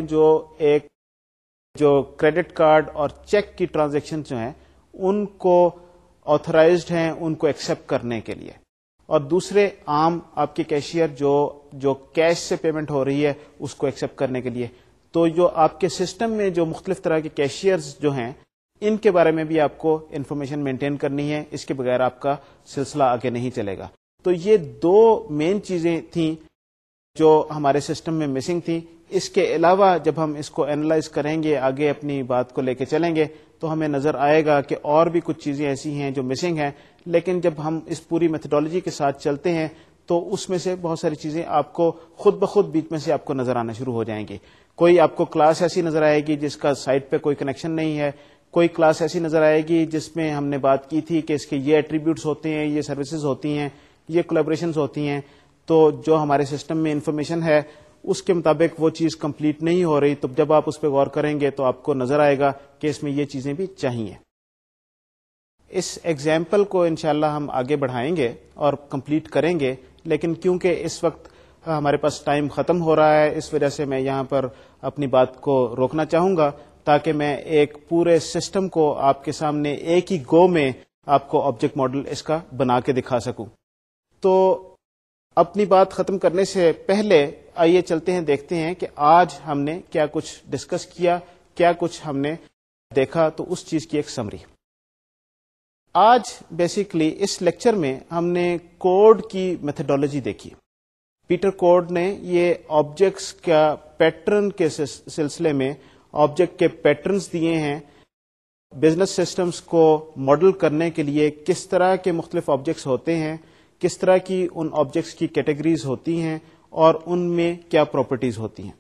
جو کریڈٹ کارڈ اور چیک کی ٹرانزیکشن جو ہیں ان کو آتھرائزڈ ہیں ان کو ایکسپٹ کرنے کے لیے, اور دوسرے عام آپ کے کیشیئر جو کیش سے پیمنٹ ہو رہی ہے اس کو ایکسپٹ کرنے کے لیے. تو جو آپ کے سسٹم میں جو مختلف طرح کے کیشیئرز جو ہیں ان کے بارے میں بھی آپ کو انفارمیشن مینٹین کرنی ہے، اس کے بغیر آپ کا سلسلہ آگے نہیں چلے گا. تو یہ دو مین چیزیں تھیں جو ہمارے سسٹم میں مسنگ تھیں. اس کے علاوہ جب ہم اس کو اینالائز کریں گے، آگے اپنی بات کو لے کے چلیں گے، تو ہمیں نظر آئے گا کہ اور بھی کچھ چیزیں ایسی ہیں جو مسنگ ہیں. لیکن جب ہم اس پوری میتھڈالوجی کے ساتھ چلتے ہیں تو اس میں سے بہت ساری چیزیں آپ کو خود بخود بیچ میں سے آپ کو نظر آنا شروع ہو جائیں گی. کوئی آپ کو کلاس ایسی نظر آئے گی جس کا سائٹ پہ کوئی کنیکشن نہیں ہے. کوئی کلاس ایسی نظر آئے گی جس میں ہم نے بات کی تھی کہ اس کے یہ ایٹریبیوٹس ہوتے ہیں، یہ سروسز ہوتی ہیں، یہ کولیبریشنز ہوتی ہیں. تو جو ہمارے سسٹم میں انفارمیشن ہے اس کے مطابق وہ چیز کمپلیٹ نہیں ہو رہی. تو جب آپ اس پہ غور کریں گے تو آپ کو نظر آئے گا کہ اس میں یہ چیزیں بھی چاہیے. اس ایگزامپل کو انشاءاللہ ہم آگے بڑھائیں گے اور کمپلیٹ کریں گے، لیکن کیونکہ اس وقت ہمارے پاس ٹائم ختم ہو رہا ہے، اس وجہ سے میں یہاں پر اپنی بات کو روکنا چاہوں گا تاکہ میں ایک پورے سسٹم کو آپ کے سامنے ایک ہی گو میں آپ کو آبجیکٹ ماڈل اس کا بنا کے دکھا سکوں. تو اپنی بات ختم کرنے سے پہلے آئیے چلتے ہیں، دیکھتے ہیں کہ آج ہم نے کیا کچھ ڈسکس کیا، کیا کچھ ہم نے دیکھا. تو اس چیز کی ایک سمری. آج بیسیکلی اس لیکچر میں ہم نے کوڈ کی میتھڈالوجی دیکھی. پیٹر کوڈ نے یہ آبجیکٹس کا پیٹرن کے سلسلے میں آبجیکٹ کے پیٹرنز دیے ہیں. بزنس سسٹمز کو ماڈل کرنے کے لیے کس طرح کے مختلف آبجیکٹس ہوتے ہیں، کس طرح کی ان آبجیکٹس کی کیٹیگریز ہوتی ہیں اور ان میں کیا پراپرٹیز ہوتی ہیں.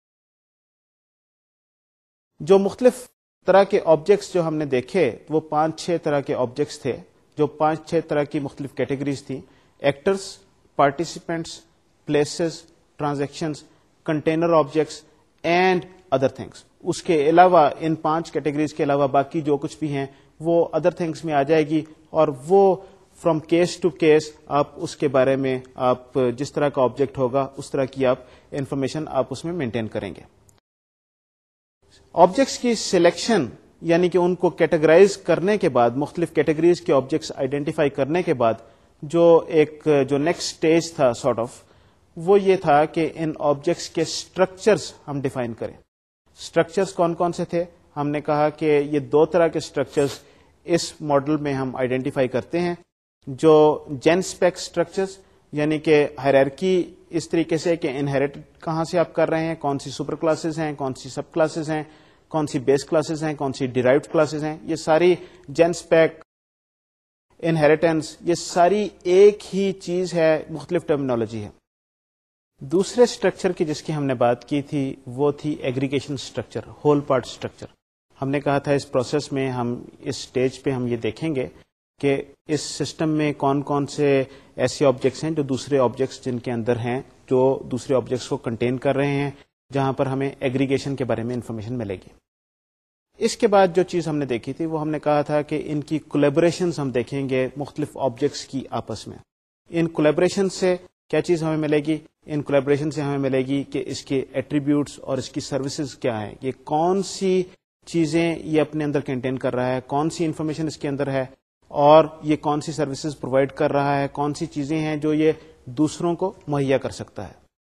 جو مختلف طرح کے آبجیکٹس جو ہم نے دیکھے وہ 5-6 طرح کے آبجیکٹس تھے، جو 5-6 طرح کی مختلف کیٹیگریز تھیں. Actors, participants, places, transactions, container objects and other things. اس کے علاوہ ان 5 کیٹیگریز کے علاوہ باقی جو کچھ بھی ہیں وہ ادر تھنگس میں آ جائے گی، اور وہ فرام کیس ٹو کیس آپ اس کے بارے میں آپ جس طرح کا آبجیکٹ ہوگا اس طرح کی آپ انفارمیشن آپ اس میں مینٹین کریں گے. آبجیکٹس کی سلیکشن یعنی کہ ان کو کیٹیگرائز کرنے کے بعد، مختلف کیٹیگریز کے آبجیکٹس آئیڈینٹیفائی کرنے کے بعد جو نیکسٹ اسٹیج تھا سارٹ آف، وہ یہ تھا کہ ان آبجیکٹس کے اسٹرکچرز ہم ڈیفائن کریں. اسٹرکچرز کون کون سے تھے؟ ہم نے کہا کہ یہ 2 طرح کے اسٹرکچرز اس ماڈل میں ہم آئیڈینٹیفائی کرتے ہیں. جو جین اسپیک اسٹرکچرز یعنی کہ ہائرارکی اس طریقے سے کہ انہیریٹ کہاں سے آپ کر رہے ہیں، کون سی سپر کلاسز ہیں، کون سی سب کلاسز ہیں، کون سی بیس کلاسز ہیں، کون سی ڈیرائیوڈ کلاسز ہیں، یہ ساری جین اسپیک، انہیریٹنس، یہ ساری ایک ہی چیز ہے، مختلف ٹرمینالوجی ہے. دوسرے اسٹرکچر کی جس کی ہم نے بات کی تھی وہ تھی aggregation structure, whole part structure. ہم نے کہا تھا اس پروسیس میں ہم اس سٹیج پہ ہم یہ دیکھیں گے کہ اس سسٹم میں کون کون سے ایسے آبجیکٹس ہیں جو دوسرے آبجیکٹس جن کے اندر ہیں، جو دوسرے آبجیکٹس کو کنٹین کر رہے ہیں، جہاں پر ہمیں ایگریگیشن کے بارے میں انفارمیشن ملے گی. اس کے بعد جو چیز ہم نے دیکھی تھی وہ ہم نے کہا تھا کہ ان کی کولیبریشنز ہم دیکھیں گے مختلف آبجیکٹس کی آپس میں. ان کولیبریشن سے کیا چیز ہمیں ملے گی؟ ان کولیبریشن سے ہمیں ملے گی کہ اس کے ایٹریبیوٹس اور اس کی سروسز کیا ہیں، یہ کون سی چیزیں یہ اپنے اندر کنٹین کر رہا ہے، کون سی انفارمیشن اس کے اندر ہے، اور یہ کون سی سروسز پرووائڈ کر رہا ہے، کون سی چیزیں ہیں جو یہ دوسروں کو مہیا کر سکتا ہے.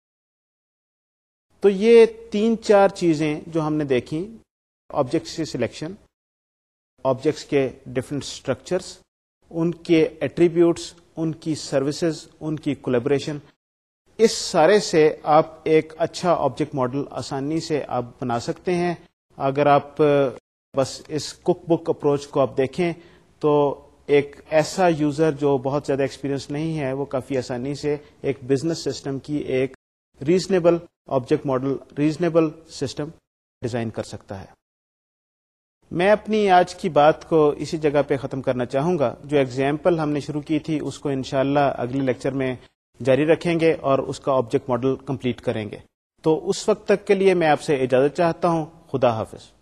تو یہ 3-4 چیزیں جو ہم نے دیکھی، آبجیکٹس کی سلیکشن، آبجیکٹس کے ڈفرینٹ اسٹرکچرس، ان کے ایٹریبیوٹس، ان کی سروسز، ان کی کولیبریشن، اس سارے سے آپ ایک اچھا آبجیکٹ ماڈل آسانی سے آپ بنا سکتے ہیں. اگر آپ بس اس کک بک اپروچ کو آپ دیکھیں تو ایک ایسا یوزر جو بہت زیادہ ایکسپیرینس نہیں ہے وہ کافی آسانی سے ایک بزنس سسٹم کی ایک reasonable object model, reasonable system design کر سکتا ہے. میں اپنی آج کی بات کو اسی جگہ پہ ختم کرنا چاہوں گا. جو ایگزامپل ہم نے شروع کی تھی اس کو انشاءاللہ اگلے لیکچر میں جاری رکھیں گے اور اس کا آبجیکٹ ماڈل کمپلیٹ کریں گے. تو اس وقت تک کے لیے میں آپ سے اجازت چاہتا ہوں. خدا حافظ.